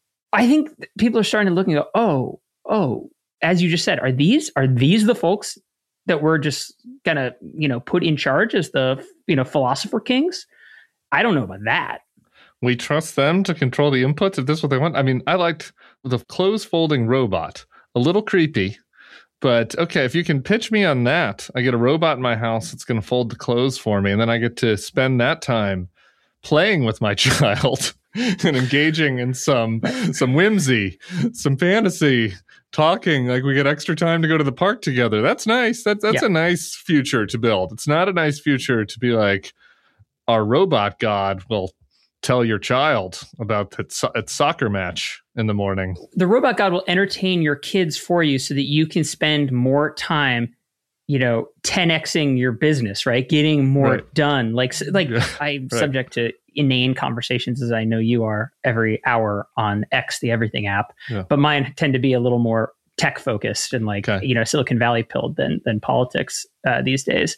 I think people are starting to look and go, oh, oh, as you just said, are these are these the folks that we're just gonna, you know, put in charge as the, you know, philosopher kings? I don't know about that. We trust them to control the inputs if this is what they want. I mean, I liked the clothes folding robot. A little creepy, but okay, if you can pitch me on that, I get a robot in my house that's going to fold the clothes for me, and then I get to spend that time playing with my child and engaging in some some whimsy, some fantasy, talking, like we get extra time to go to the park together. That's nice. That, that's yeah. a nice future to build. It's not a nice future to be like, our robot god will tell your child about its, its soccer match in the morning. The robot god will entertain your kids for you so that you can spend more time, you know, ten Xing your business, right? Getting more right. done. Like, like yeah. I'm right. subject to inane conversations, as I know you are, every hour on X, the everything app. Yeah. But mine tend to be a little more tech focused and like, okay. you know, Silicon Valley pilled than, than politics uh, these days.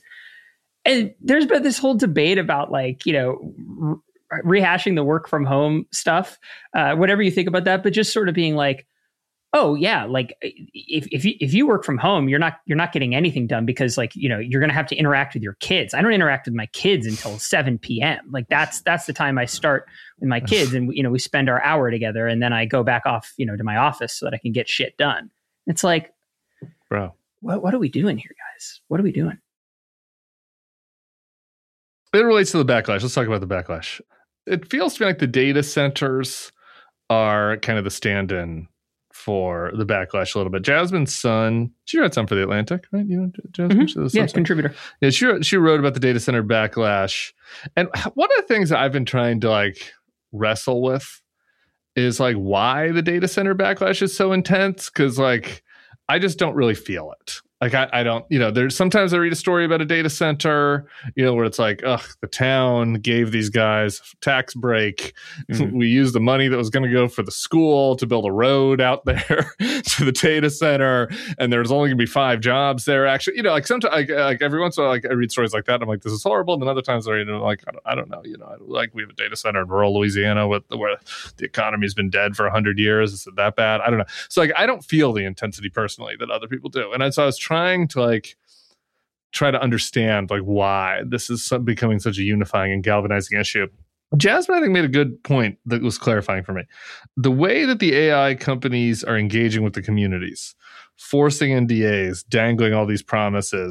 And there's been this whole debate about like, you know, re- rehashing the work from home stuff, uh, whatever you think about that, but just sort of being like, oh yeah, like if if you if you work from home, you're not you're not getting anything done, because like, you know, you're going to have to interact with your kids. I don't interact with my kids until seven p.m. Like that's that's the time I start with my kids, and you know, we spend our hour together, and then I go back off, you know, to my office so that I can get shit done. It's like, bro, what what are we doing here, guys? What are we doing? It relates to the backlash. Let's talk about the backlash. It feels to me like the data centers are kind of the stand-in for the backlash a little bit. Jasmine Sun, she wrote something for The Atlantic, right? You know, Jasmine? Mm-hmm. Yeah, contributor. Yeah, she wrote, she wrote about the data center backlash. And one of the things that I've been trying to like wrestle with is like why the data center backlash is so intense, because like I just don't really feel it. Like I, I don't, you know, there's sometimes I read a story about a data center, you know, where it's like, ugh, the town gave these guys a tax break. Mm-hmm. We used the money that was going to go for the school to build a road out there to the data center, and there's only going to be five jobs there. Actually, you know, like sometimes, like, like every once in a while, like I read stories like that, I'm like, this is horrible. And then other times I read, like, I don't, I don't know, you know, like we have a data center in rural Louisiana with where the economy's been dead for a hundred years. Is it that bad? I don't know. So like, I don't feel the intensity personally that other people do, and so I was trying to like try to understand like why this is some, becoming such a unifying and galvanizing issue. Jasmine, I think, made a good point that was clarifying for me. The way that the A I companies are engaging with the communities, forcing N D As, dangling all these promises,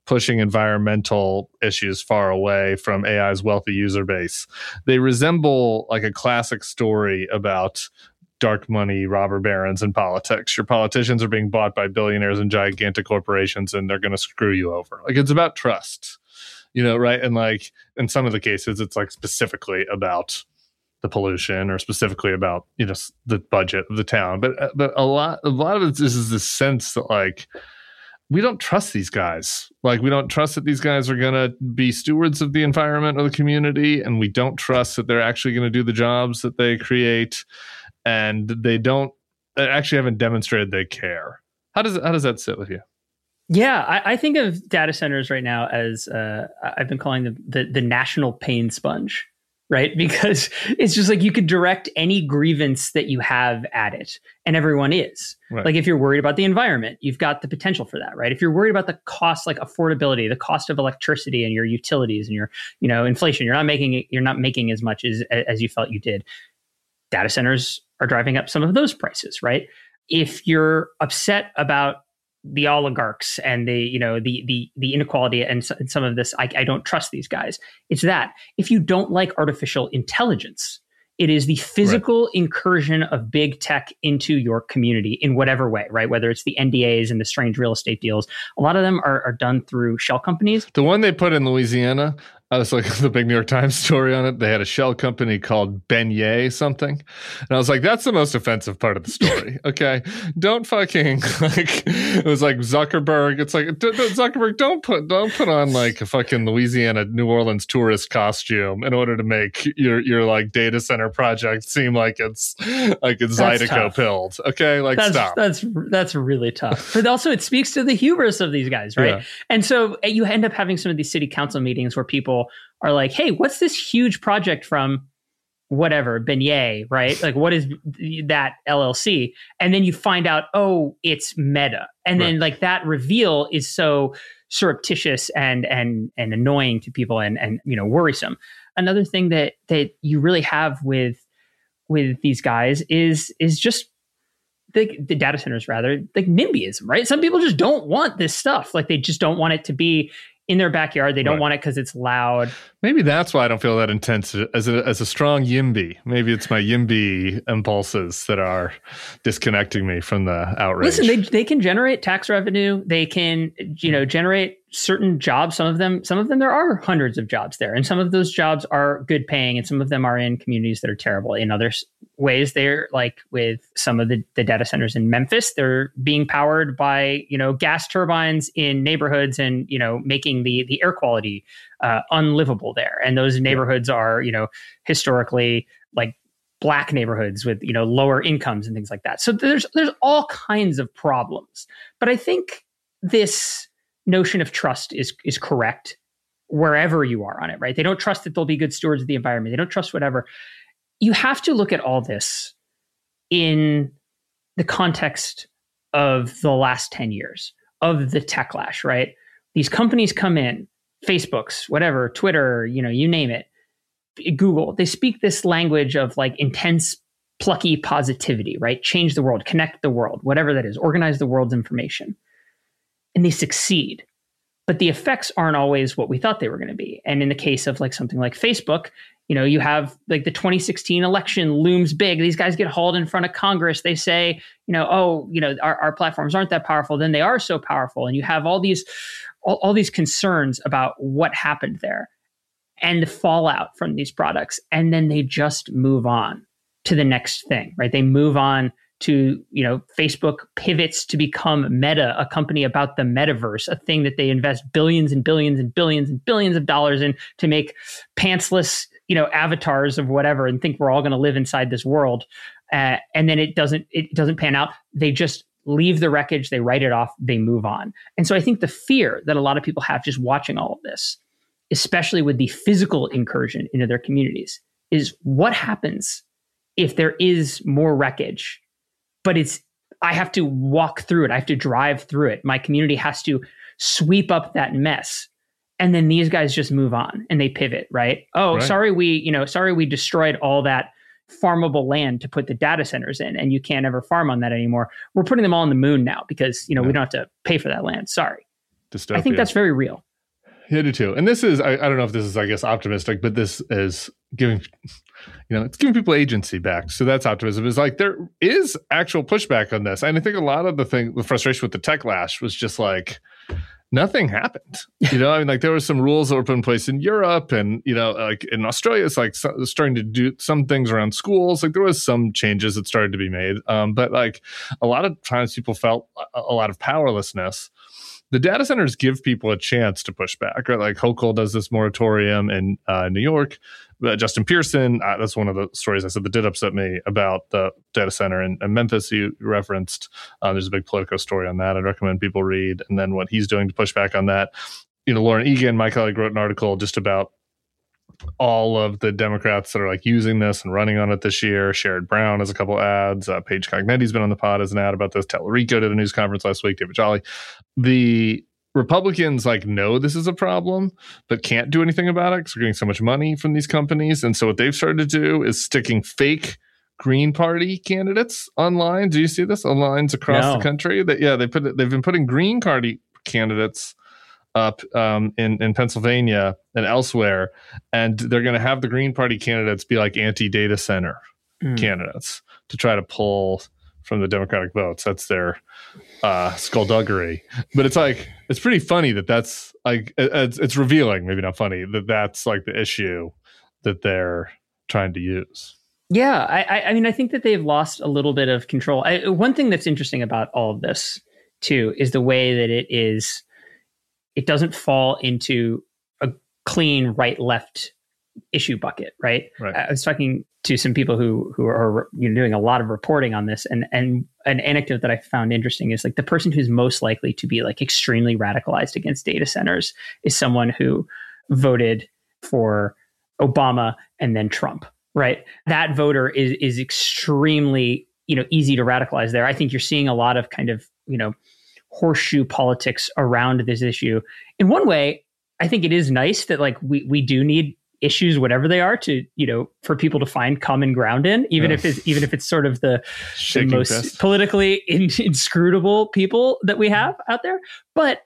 pushing environmental issues far away from A I's wealthy user base. They resemble like a classic story about dark money robber barons in politics. Your politicians are being bought by billionaires and gigantic corporations, and they're going to screw you over. Like, it's about trust, you know, right? And like in some of the cases, it's like specifically about the pollution or specifically about, you know, the budget of the town. But but a lot a lot of it is this sense that like we don't trust these guys. Like, we don't trust that these guys are going to be stewards of the environment or the community, and we don't trust that they're actually going to do the jobs that they create, and they don't they actually haven't demonstrated they care. How does how does that sit with you? Yeah, I, I think of data centers right now as uh, I've been calling them the, the national pain sponge, right? Because it's just like you could direct any grievance that you have at it, and everyone is. Right. Like, if you're worried about the environment, you've got the potential for that, right? If you're worried about the cost, like affordability, the cost of electricity and your utilities and your, you know, inflation, you're not making you're not making as much as as you felt you did. Data centers are driving up some of those prices, right? If you're upset about the oligarchs and the, you know, the the the inequality and, so, and some of this, I, I don't trust these guys. It's that. If you don't like artificial intelligence, it is the physical right. incursion of big tech into your community in whatever way, right? Whether it's the N D As and the strange real estate deals, a lot of them are, are done through shell companies. The one they put in Louisiana, I was like, the big New York Times story on it. They had a shell company called Beignet something. And I was like, that's the most offensive part of the story. Okay. Don't fucking like, it was like Zuckerberg. It's like, d- d- Zuckerberg, don't put, don't put on like a fucking Louisiana, New Orleans tourist costume in order to make your, your like data center project seem like it's like it's Zydeco pilled. Okay. Like, that's, stop. That's, that's really tough. But also it speaks to the hubris of these guys, right? Yeah. And so you end up having some of these city council meetings where people are like, hey, what's this huge project from whatever, Beignet, right? Like, what is that L L C? And then you find out, oh, it's Meta. And right. then like that reveal is so surreptitious and and and annoying to people and and you know, worrisome. Another thing that that you really have with with these guys is is just the, the data centers, rather, like NIMBYism, right? Some people just don't want this stuff. Like, they just don't want it to be in their backyard. They don't right. want it because it's loud. Maybe that's why I don't feel that intense as a, as a strong YIMBY. Maybe it's my YIMBY impulses that are disconnecting me from the outrage. Listen, they they can generate tax revenue. They can, you know, generate certain jobs. Some of them, some of them, there are hundreds of jobs there, and some of those jobs are good paying, and some of them are in communities that are terrible. In other ways, they're like with some of the, the data centers in Memphis, they're being powered by, you know, gas turbines in neighborhoods, and, you know, making the the air quality uh, unlivable there. And those neighborhoods are, you know, historically like black neighborhoods with, you know, lower incomes and things like that. So there's there's all kinds of problems. But I think this notion of trust is is correct wherever you are on it, right? They don't trust that they'll be good stewards of the environment. They don't trust whatever. You have to look at all this in the context of the last ten years of the techlash, right? These companies come in, Facebooks, whatever, Twitter, you know, you name it, Google, they speak this language of like intense, plucky positivity, right? Change the world, connect the world, whatever that is, organize the world's information. And they succeed. But the effects aren't always what we thought they were going to be. And in the case of like something like Facebook, you know, you have like the twenty sixteen election looms big. These guys get hauled in front of Congress. They say, you know, oh, you know, our, our platforms aren't that powerful. Then they are so powerful. And you have all these, all, all these concerns about what happened there and the fallout from these products. And then they just move on to the next thing, right? They move on to, you know, Facebook pivots to become Meta, a company about the metaverse, a thing that they invest billions and billions and billions and billions of dollars in to make pantsless, you know, avatars of whatever, and think we're all going to live inside this world. Uh, and then it doesn't, it doesn't pan out. They just leave the wreckage, they write it off, they move on. And so I think the fear that a lot of people have just watching all of this, especially with the physical incursion into their communities, is what happens if there is more wreckage, but it's, I have to walk through it. I have to drive through it. My community has to sweep up that mess. And then these guys just move on and they pivot, right? Oh, right. sorry, we, you know, sorry, we destroyed all that farmable land to put the data centers in, and you can't ever farm on that anymore. We're putting them all on the moon now because, you know, yeah. we don't have to pay for that land. Sorry. dystopia. I think that's very real. Yeah, I do too. And this is, I, I don't know if this is, I guess, optimistic, but this is giving, you know, it's giving people agency back. So that's optimism. It's like there is actual pushback on this. And I think a lot of the thing, the frustration with the tech lash was just like, nothing happened. You know, I mean, like there were some rules that were put in place in Europe and, you know, like in Australia, it's like so, starting to do some things around schools. Like there was some changes that started to be made. Um, but like a lot of times people felt a, a lot of powerlessness. The data centers give people a chance to push back, right? Like Hochul does this moratorium in uh, New York. Uh, Justin Pearson, uh, that's one of the stories I said that did upset me about the data center in, in Memphis you referenced. Uh, there's a big Politico story on that I'd recommend people read. And then what he's doing to push back on that. You know, Lauren Egan, my colleague, wrote an article just about all of the Democrats that are like using this and running on it this year. Sherrod Brown has a couple ads. Uh, Paige Cognetti's been on the pod as an ad about this. Tellerico did a news conference last week. David Jolly. The Republicans like know this is a problem, but can't do anything about it because they're getting so much money from these companies. And so what they've started to do is sticking fake Green Party candidates online. Do you see this on lines across No. the country? That yeah, they put they've been putting Green Party candidates up um, in, in Pennsylvania and elsewhere, and they're going to have the Green Party candidates be like anti-data center mm. candidates to try to pull from the Democratic votes. That's their uh, skullduggery. But it's like, it's pretty funny that that's like, it's, it's revealing, maybe not funny, that that's like the issue that they're trying to use. Yeah, I, I mean, I think that they've lost a little bit of control. I, one thing that's interesting about all of this, too, is the way that it is, it doesn't fall into a clean right-left issue bucket, right? Right. I was talking to some people who who are you know, doing a lot of reporting on this, and and an anecdote that I found interesting is like the person who's most likely to be like extremely radicalized against data centers is someone who voted for Obama and then Trump, right? That voter is is extremely, you know, easy to radicalize there. I think you're seeing a lot of kind of, you know, horseshoe politics around this issue. In one way, I think it is nice that like we we do need issues, whatever they are, to, you know, for people to find common ground in, even yeah. if it's even if it's sort of the, the most fist. politically in, inscrutable people that we have out there. But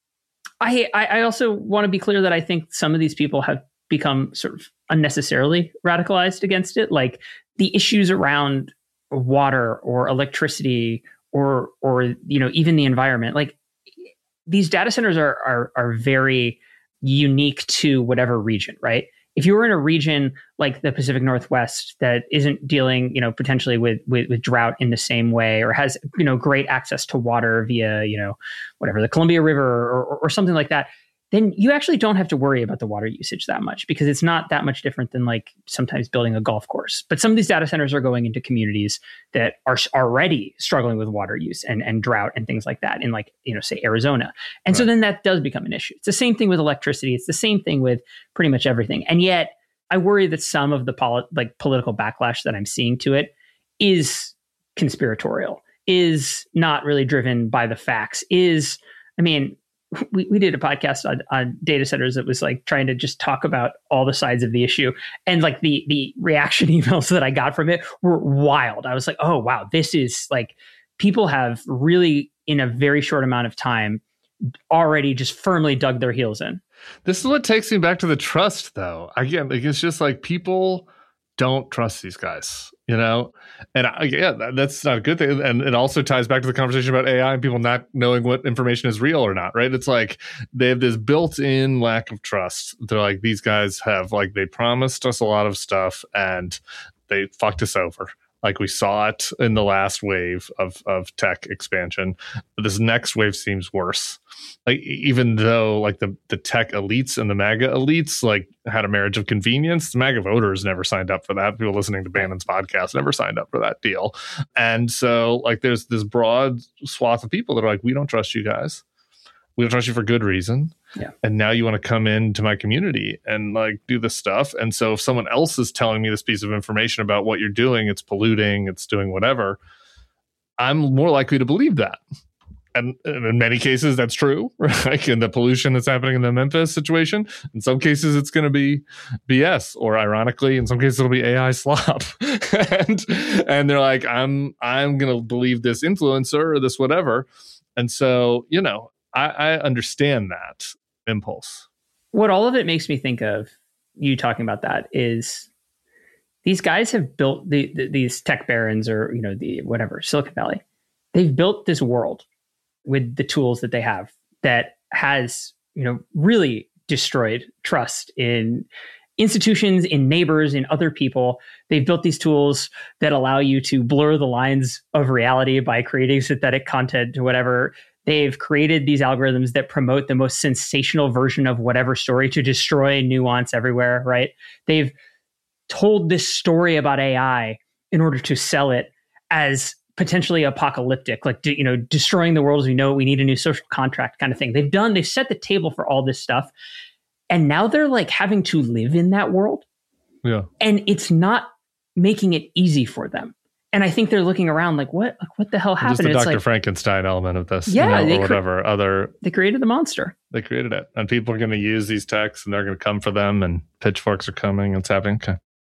I I also want to be clear that I think some of these people have become sort of unnecessarily radicalized against it, like the issues around water or electricity or or you know, even the environment. Like these data centers are are are very unique to whatever region, right? If you were in a region like the Pacific Northwest that isn't dealing, you know, potentially with, with with drought in the same way, or has, you know, great access to water via, you know, whatever, the Columbia River or, or, or something like that, then you actually don't have to worry about the water usage that much, because it's not that much different than like sometimes building a golf course. But some of these data centers are going into communities that are already struggling with water use and, and drought and things like that in, like, you know, say Arizona. And right. so then that does become an issue. It's the same thing with electricity. It's the same thing with pretty much everything. And yet I worry that some of the poli- like political backlash that I'm seeing to it is conspiratorial, is not really driven by the facts, is, I mean, We we did a podcast on, on data centers that was like trying to just talk about all the sides of the issue. And like the the reaction emails that I got from it were wild. I was like, oh, wow, this is like, people have really in a very short amount of time already just firmly dug their heels in. This is what takes me back to the trust, though. Again, like, it's just like people don't trust these guys, you know? And I, yeah, that, that's not a good thing. And it also ties back to the conversation about A I and people not knowing what information is real or not, right? It's like they have this built-in lack of trust. They're like, these guys have, like, they promised us a lot of stuff and they fucked us over. Like we saw it in the last wave of, of tech expansion. But this next wave seems worse. Like, even though like the, the tech elites and the MAGA elites like had a marriage of convenience, the MAGA voters never signed up for that. People listening to Bannon's podcast never signed up for that deal. And so like there's this broad swath of people that are like, we don't trust you guys. We don't trust you for good reason. Yeah. And now you want to come into my community and like do this stuff. And so if someone else is telling me this piece of information about what you're doing, it's polluting, it's doing whatever, I'm more likely to believe that. And, and in many cases, that's true, right? Like in the pollution that's happening in the Memphis situation, in some cases, it's going to be B S, or ironically, in some cases, it'll be A I slop. and, and they're like, I'm, I'm going to believe this influencer or this whatever. And so, you know, I, I understand that impulse. What all of it makes me think of, you talking about that, is these guys have built the, the, these tech barons, or, you know, the whatever, Silicon Valley. They've built this world with the tools that they have that has, you know, really destroyed trust in institutions, in neighbors, in other people. They've built these tools that allow you to blur the lines of reality by creating synthetic content or whatever. They've created these algorithms that promote the most sensational version of whatever story to destroy nuance everywhere, right? They've told this story about A I in order to sell it as potentially apocalyptic, like, you know, destroying the world as we know it. We need a new social contract kind of thing. They've done, they've set the table for all this stuff. And now they're like having to live in that world. Yeah. And it's not making it easy for them. And I think they're looking around like, what, like, what the hell happened? Just the It's Doctor like, Frankenstein element of this, yeah, you know, they or cre- whatever other. They created the monster. They created it, and people are going to use these texts, and they're going to come for them, and pitchforks are coming. It's happening. Okay.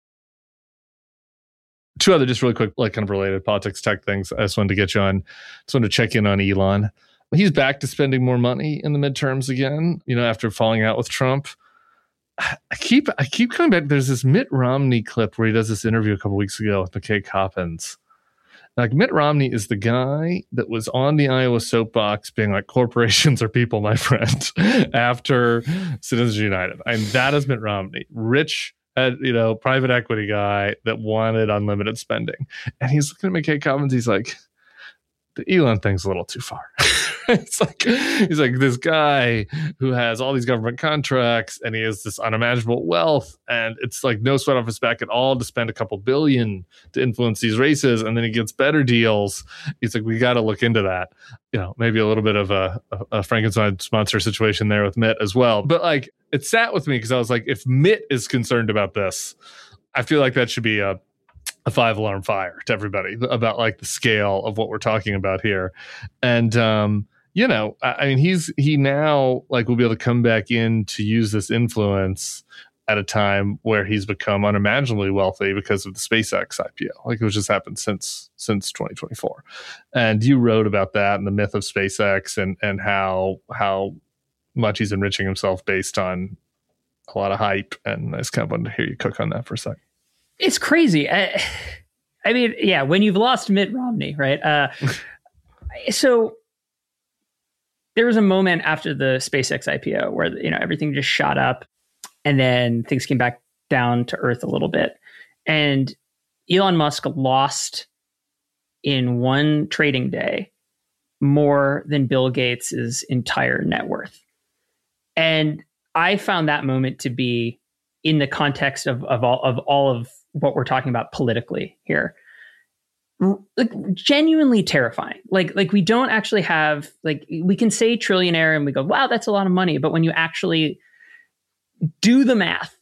Two other just really quick, like kind of related politics tech things. I just wanted to get you on. Just wanted to check in on Elon. He's back to spending more money in the midterms again. You know, after falling out with Trump. I keep I keep coming back. There's this Mitt Romney clip where he does this interview a couple weeks ago with McKay Coppins. Like, Mitt Romney is the guy that was on the Iowa soapbox being like, corporations are people, my friend, after Citizens United. And that is Mitt Romney, rich, uh, you know, private equity guy that wanted unlimited spending. And he's looking at McKay Coppins. He's like, the Elon thing's a little too far. It's like, he's like this guy who has all these government contracts and he has this unimaginable wealth, and it's like no sweat off his back at all to spend a couple billion to influence these races, and then he gets better deals. He's like, we got to look into that. You know, maybe a little bit of a, a, a Frankenstein monster situation there with Mitt as well. But like, it sat with me because I was like, if Mitt is concerned about this, I feel like that should be a a five alarm fire to everybody about like the scale of what we're talking about here. And, um, you know, I, I mean, he's, he now like will be able to come back in to use this influence at a time where he's become unimaginably wealthy because of the SpaceX I P O. Like, it was just happened since, since twenty twenty-four. And you wrote about that and the myth of SpaceX and, and how, how much he's enriching himself based on a lot of hype. And I just kind of wanted to hear you cook on that for a second. It's crazy. I, I mean, yeah, when you've lost Mitt Romney, right? Uh, so there was a moment after the SpaceX I P O where, you know, everything just shot up and then things came back down to earth a little bit. And Elon Musk lost in one trading day more than Bill Gates' entire net worth. And I found that moment to be, in the context of, of all of all of what we're talking about politically here, like genuinely terrifying. Like, like we don't actually have, like, we can say trillionaire and we go, wow, that's a lot of money. But when you actually do the math,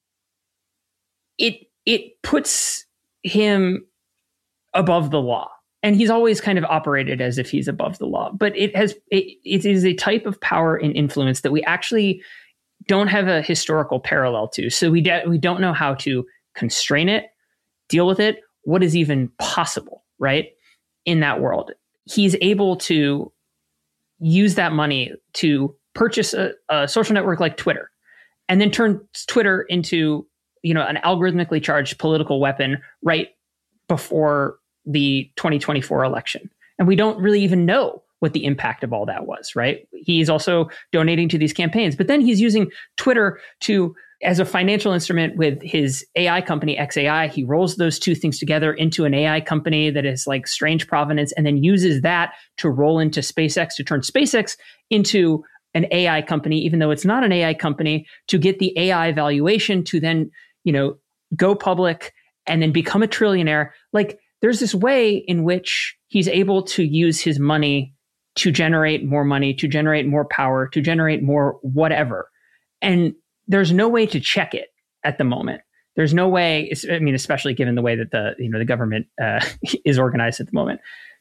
it, it puts him above the law. And he's always kind of operated as if he's above the law, but it has, it, it is a type of power and influence that we actually don't have a historical parallel to. So we de- we don't know how to constrain it, deal with it, what is even possible, right? In that world, he's able to use that money to purchase a, a social network like Twitter, and then turn Twitter into, you know, an algorithmically charged political weapon right before the twenty twenty-four election. And we don't really even know what the impact of all that was, right? He's also donating to these campaigns, but then he's using Twitter to, as a financial instrument with his A I company, X A I. He rolls those two things together into an A I company that is like strange provenance, and then uses that to roll into SpaceX, to turn SpaceX into an A I company, even though it's not an A I company, to get the A I valuation to then, you know, go public and then become a trillionaire. Like, there's this way in which he's able to use his money to generate more money, to generate more power, to generate more whatever. And there's no way to check it at the moment. There's no way, I mean, especially given the way that the, you know, the government uh, is organized at the moment.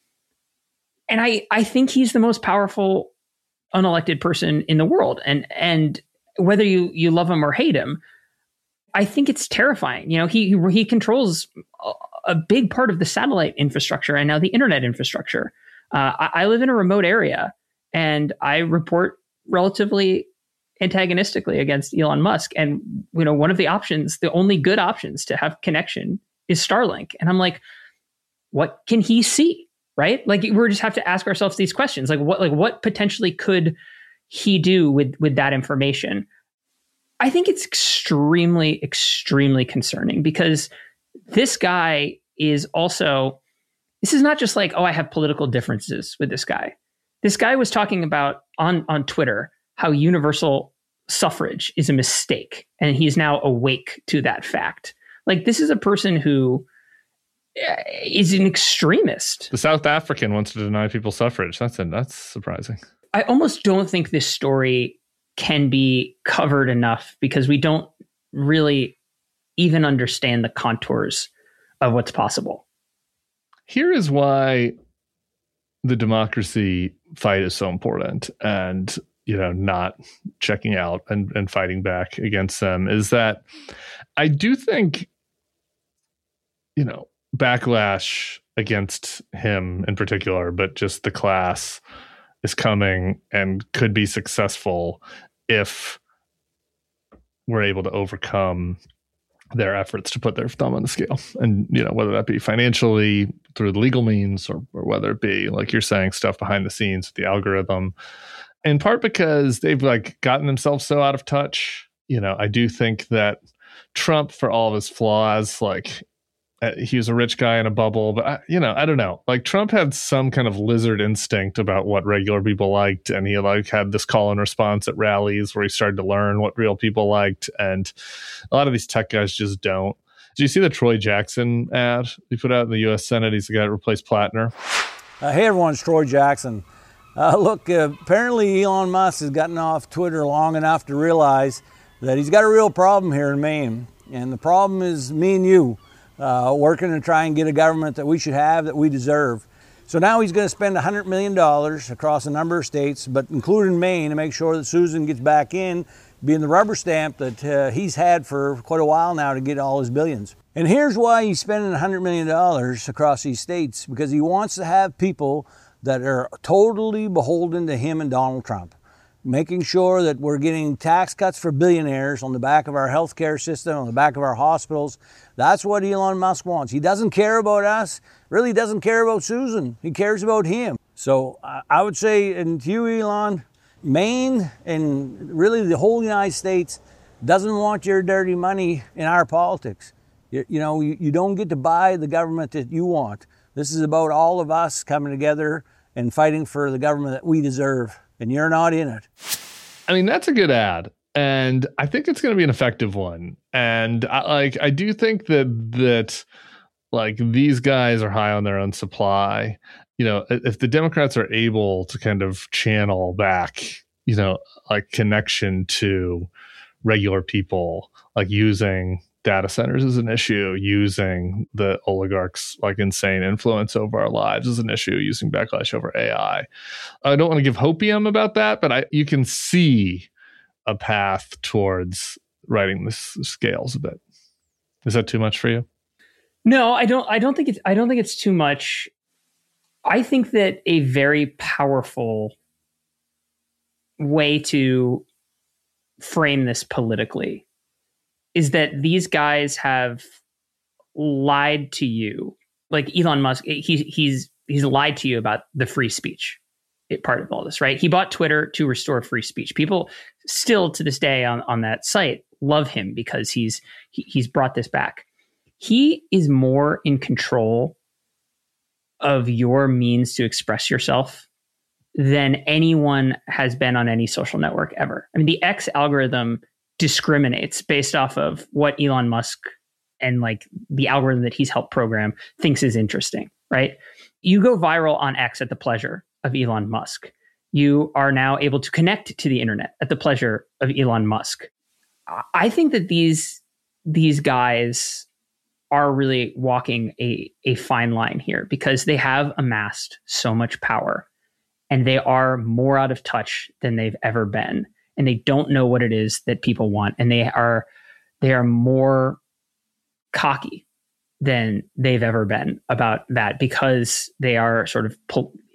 And I, I think he's the most powerful unelected person in the world. And, and whether you, you love him or hate him, I think it's terrifying. You know, he, he controls a, a big part of the satellite infrastructure and now the internet infrastructure. Uh, I, I live in a remote area, and I report relatively antagonistically against Elon Musk. And, you know, one of the options, the only good options to have connection is Starlink. And I'm like, what can he see? Right? Like, we just have to ask ourselves these questions. Like, what, like, what potentially could he do with, with that information? I think it's extremely, extremely concerning, because this guy is also, this is not just like, oh, I have political differences with this guy. This guy was talking about on, on Twitter how universal suffrage is a mistake, and he's now awake to that fact. Like, this is a person who is an extremist. The South African wants to deny people suffrage. That's it. That's surprising. I almost don't think this story can be covered enough, because we don't really even understand the contours of what's possible. Here is why the democracy fight is so important, and, you know, not checking out and, and fighting back against them, is that I do think, you know, backlash against him in particular, but just the class, is coming and could be successful if we're able to overcome their efforts to put their thumb on the scale. And, you know, whether that be financially through the legal means, or, or whether it be, like you're saying, stuff behind the scenes with the algorithm, in part because they've like gotten themselves so out of touch. You know, I do think that Trump, for all of his flaws, like, uh, he was a rich guy in a bubble, but I, you know, I don't know. Like, Trump had some kind of lizard instinct about what regular people liked, and he like had this call and response at rallies where he started to learn what real people liked, and a lot of these tech guys just don't. Did you see the Troy Jackson ad he put out in the U S Senate? He's the guy that replaced Plattner. Uh, hey everyone, it's Troy Jackson. Uh, look, uh, apparently Elon Musk has gotten off Twitter long enough to realize that he's got a real problem here in Maine, and the problem is me and you. Uh, working to try and get a government that we should have, that we deserve. So now he's going to spend one hundred million dollars across a number of states, but including Maine, to make sure that Susan gets back in, being the rubber stamp that uh, he's had for quite a while now to get all his billions. And here's why he's spending one hundred million dollars across these states, because he wants to have people that are totally beholden to him and Donald Trump. Making sure that we're getting tax cuts for billionaires on the back of our healthcare system, on the back of our hospitals. That's what Elon Musk wants. He doesn't care about us, really doesn't care about Susan. He cares about him. So I would say, and to you, Elon, Maine and really the whole United States doesn't want your dirty money in our politics. You, you know, you, you don't get to buy the government that you want. This is about all of us coming together and fighting for the government that we deserve. And you're not in it. I mean, that's a good ad, and I think it's going to be an effective one. And I, like, I do think that that like these guys are high on their own supply. You know, if the Democrats are able to kind of channel back, you know, like connection to regular people, like using data centers as an issue, using the oligarchs' like insane influence over our lives as an issue, using backlash over A I. I don't want to give hopium about that, but I you can see a path towards writing the scales a bit. Is that too much for you? No, I don't. I don't think it's. I don't think it's too much. I think that a very powerful way to frame this politically is that these guys have lied to you. Like Elon Musk, he, he's he's lied to you about the free speech part of all this, right? He bought Twitter to restore free speech. People still to this day on, on that site love him because he's he, he's brought this back. He is more in control of your means to express yourself than anyone has been on any social network ever. I mean, the X algorithm discriminates based off of what Elon Musk and like the algorithm that he's helped program thinks is interesting, right? You go viral on X at the pleasure of Elon Musk. You are now able to connect to the internet at the pleasure of Elon Musk. I think that these these guys are really walking a, a fine line here because they have amassed so much power and they are more out of touch than they've ever been. And they don't know what it is that people want. And they are they are more cocky than they've ever been about that because they are sort of pol-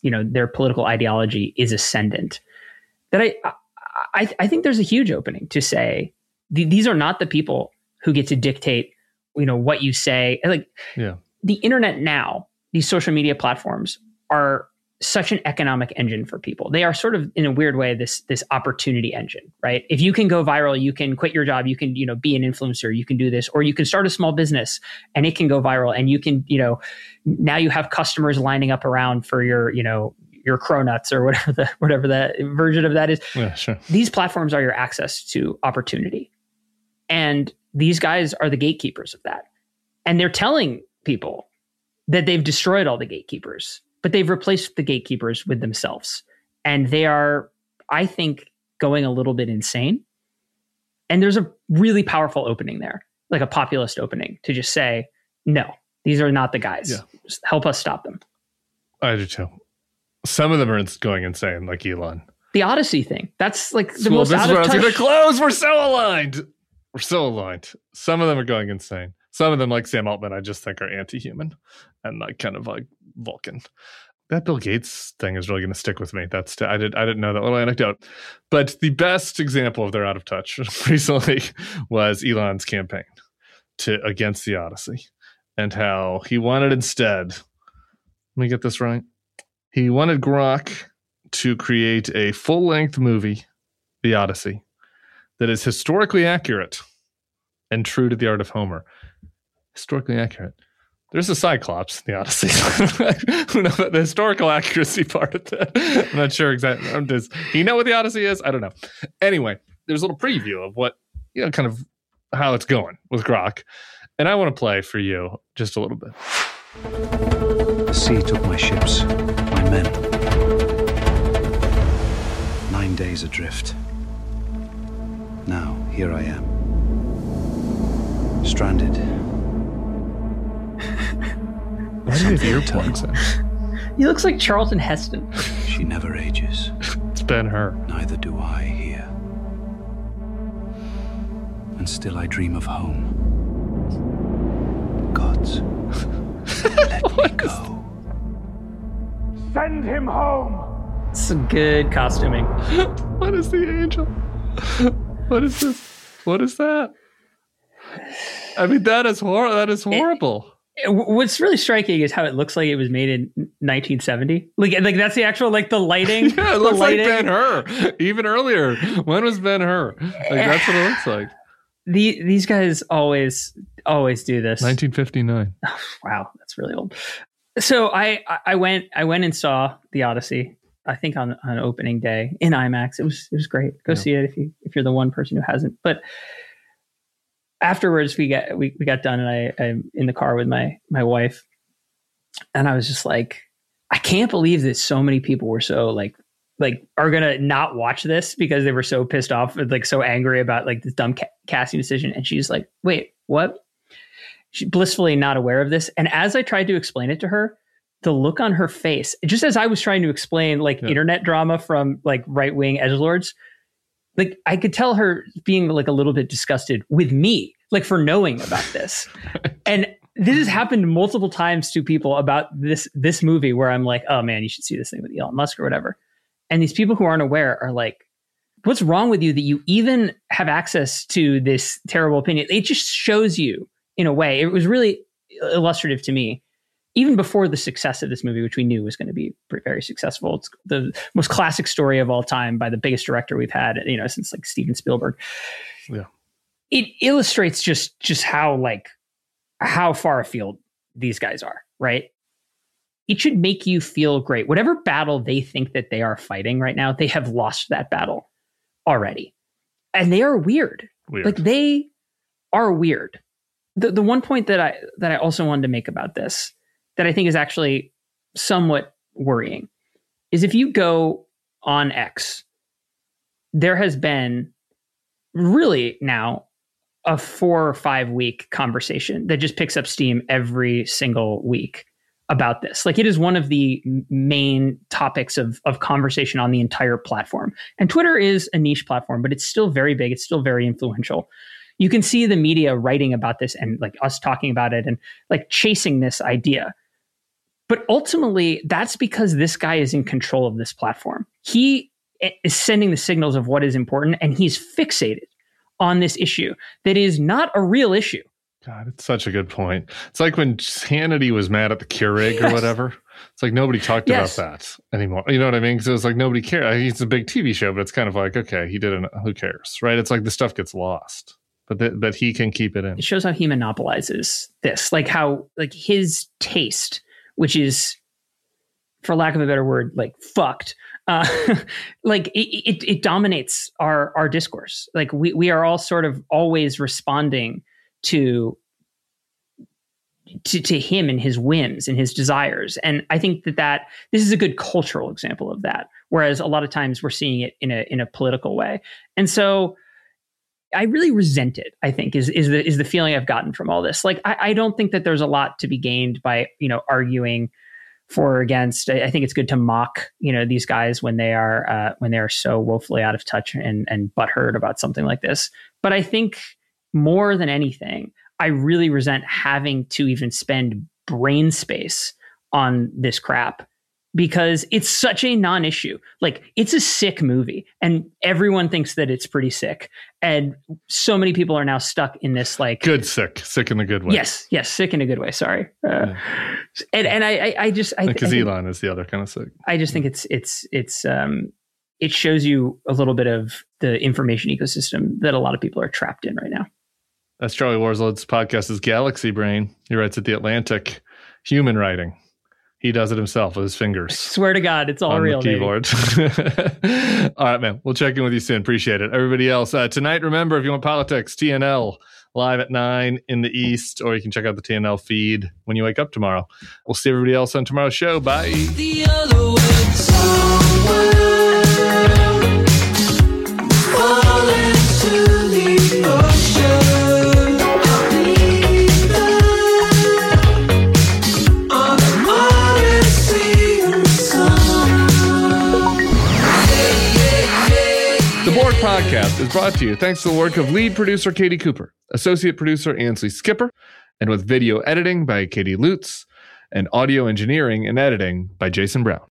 you know, their political ideology is ascendant, that I, I, I think there's a huge opening to say, th- these are not the people who get to dictate, you know, what you say. Like yeah. the internet now, these social media platforms are such an economic engine for people. They are sort of, in a weird way, this this opportunity engine, right? If you can go viral, you can quit your job, you can, you know, be an influencer, you can do this, or you can start a small business and it can go viral, and you can, you know, now you have customers lining up around for your, you know, your Cronuts or whatever the whatever that version of that is. Yeah, sure. These platforms are your access to opportunity, and these guys are the gatekeepers of that, and they're telling people that they've destroyed all the gatekeepers, but they've replaced the gatekeepers with themselves. And they are, I think, going a little bit insane. And there's a really powerful opening there, like a populist opening, to just say, no, these are not the guys. Yeah. Just help us stop them. I do too. Some of them are going insane, like Elon. The Odyssey thing. That's like the well, most this out is where of I was going touch. to close. We're so aligned. We're so aligned. Some of them are going insane. Some of them, like Sam Altman, I just think are anti-human and like kind of like Vulcan. That Bill Gates thing is really going to stick with me. That's I did I didn't know that little anecdote. But the best example of their out of touch recently was Elon's campaign to against the Odyssey, and how he wanted instead. Let me get this right. He wanted Grok to create a full-length movie, The Odyssey, that is historically accurate and true to the art of Homer. Historically accurate. There's a Cyclops in the Odyssey. Who knows the historical accuracy part of that? I'm not sure exactly. I'm just, do you know what the Odyssey is? I don't know. Anyway, there's a little preview of what, you know, kind of how it's going with Grok. And I want to play for you just a little bit. The sea took my ships, my men. Nine days adrift. Now, here I am. Stranded. Why do you have earplugs in? He looks like Charlton Heston. She never ages. It's been her. Neither do I here. And still I dream of home. Gods, let me go. Send him home! Some good costuming. What is the angel? What is this? What is that? I mean, that is hor- That is horrible. It, what's really striking is how it looks like it was made in nineteen seventy. Like, like that's the actual like the lighting. Yeah, it looks like Ben-Hur. Even earlier, when was Ben-Hur? Like that's what it looks like. The these guys always always do this. nineteen fifty-nine. Oh, wow, that's really old. So I I went I went and saw The Odyssey. I think on on opening day in IMAX. It was it was great. Go yeah. see it if you if you're the one person who hasn't. But afterwards, we got we, we got done, and I I'm in the car with my my wife, and I was just like, I can't believe that so many people were so like like are gonna not watch this because they were so pissed off, like so angry about like this dumb ca- casting decision. And she's like, wait, what? She's blissfully not aware of this. And as I tried to explain it to her, the look on her face, just as I was trying to explain like yeah. internet drama from like right wing edgelords, like I could tell her being like a little bit disgusted with me, like for knowing about this. And this has happened multiple times to people about this this movie where I'm like, oh man, you should see this thing with Elon Musk or whatever. And these people who aren't aware are like, what's wrong with you that you even have access to this terrible opinion? It just shows you in a way. It was really illustrative to me, even before the success of this movie, which we knew was going to be very successful. It's the most classic story of all time by the biggest director we've had, you know, since like Steven Spielberg. Yeah. It illustrates just, just how like, how far afield these guys are, right? It should make you feel great. Whatever battle they think that they are fighting right now, they have lost that battle already. And they are weird. weird. Like they are weird. The the one point that I that I also wanted to make about this that I think is actually somewhat worrying is if you go on X, there has been really now a four or five week conversation that just picks up steam every single week about this. Like it is one of the main topics of, of conversation on the entire platform. And Twitter is a niche platform, but it's still very big. It's still very influential. You can see the media writing about this and like us talking about it and like chasing this idea. But ultimately, that's because this guy is in control of this platform. He is sending the signals of what is important, and he's fixated on this issue that is not a real issue. God, it's such a good point. It's like when Hannity was mad at the Keurig Yes. or whatever. It's like nobody talked Yes. about that anymore. You know what I mean? Because it was like nobody cared. It's a big T V show, but it's kind of like, okay, he didn't. Who cares, right? It's like the stuff gets lost, but the, but he can keep it in. It shows how he monopolizes this, like how like his taste, which is, for lack of a better word, like fucked. Uh, like it, it, it dominates our our discourse. Like we we are all sort of always responding to. To, to him and his whims and his desires. And I think that, that this is a good cultural example of that. Whereas a lot of times we're seeing it in a in a political way. And so I really resent it, I think, is is the is the feeling I've gotten from all this. Like I, I don't think that there's a lot to be gained by, you know, arguing for or against. I, I think it's good to mock, you know, these guys when they are uh, when they are so woefully out of touch and and butthurt about something like this. But I think more than anything, I really resent having to even spend brain space on this crap because it's such a non-issue. Like, it's a sick movie and everyone thinks that it's pretty sick. And so many people are now stuck in this, like, good sick, sick in the good way. Yes, yes, sick in a good way. Sorry. Uh, Yeah. And and I I, I just I Because th- I Elon is the other kind of sick. I just think it's it's it's um it shows you a little bit of the information ecosystem that a lot of people are trapped in right now. That's Charlie Warslow's podcast is Galaxy Brain. He writes at The Atlantic. Human writing. He does it himself with his fingers. Swear to God, it's all on real. the keyboard. All right, man. We'll check in with you soon. Appreciate it. Everybody else, uh, tonight, remember, if you want politics, T N L live at nine in the East, or you can check out the T N L feed when you wake up tomorrow. We'll see everybody else on tomorrow's show. Bye. The other way somewhere, fall into the ocean. I'll be there on the Odyssey and sun. The Borg Podcast is brought to you thanks to the work of lead producer Katie Cooper, associate producer Ansley Skipper, and with video editing by Katie Lutz, and audio engineering and editing by Jason Brown.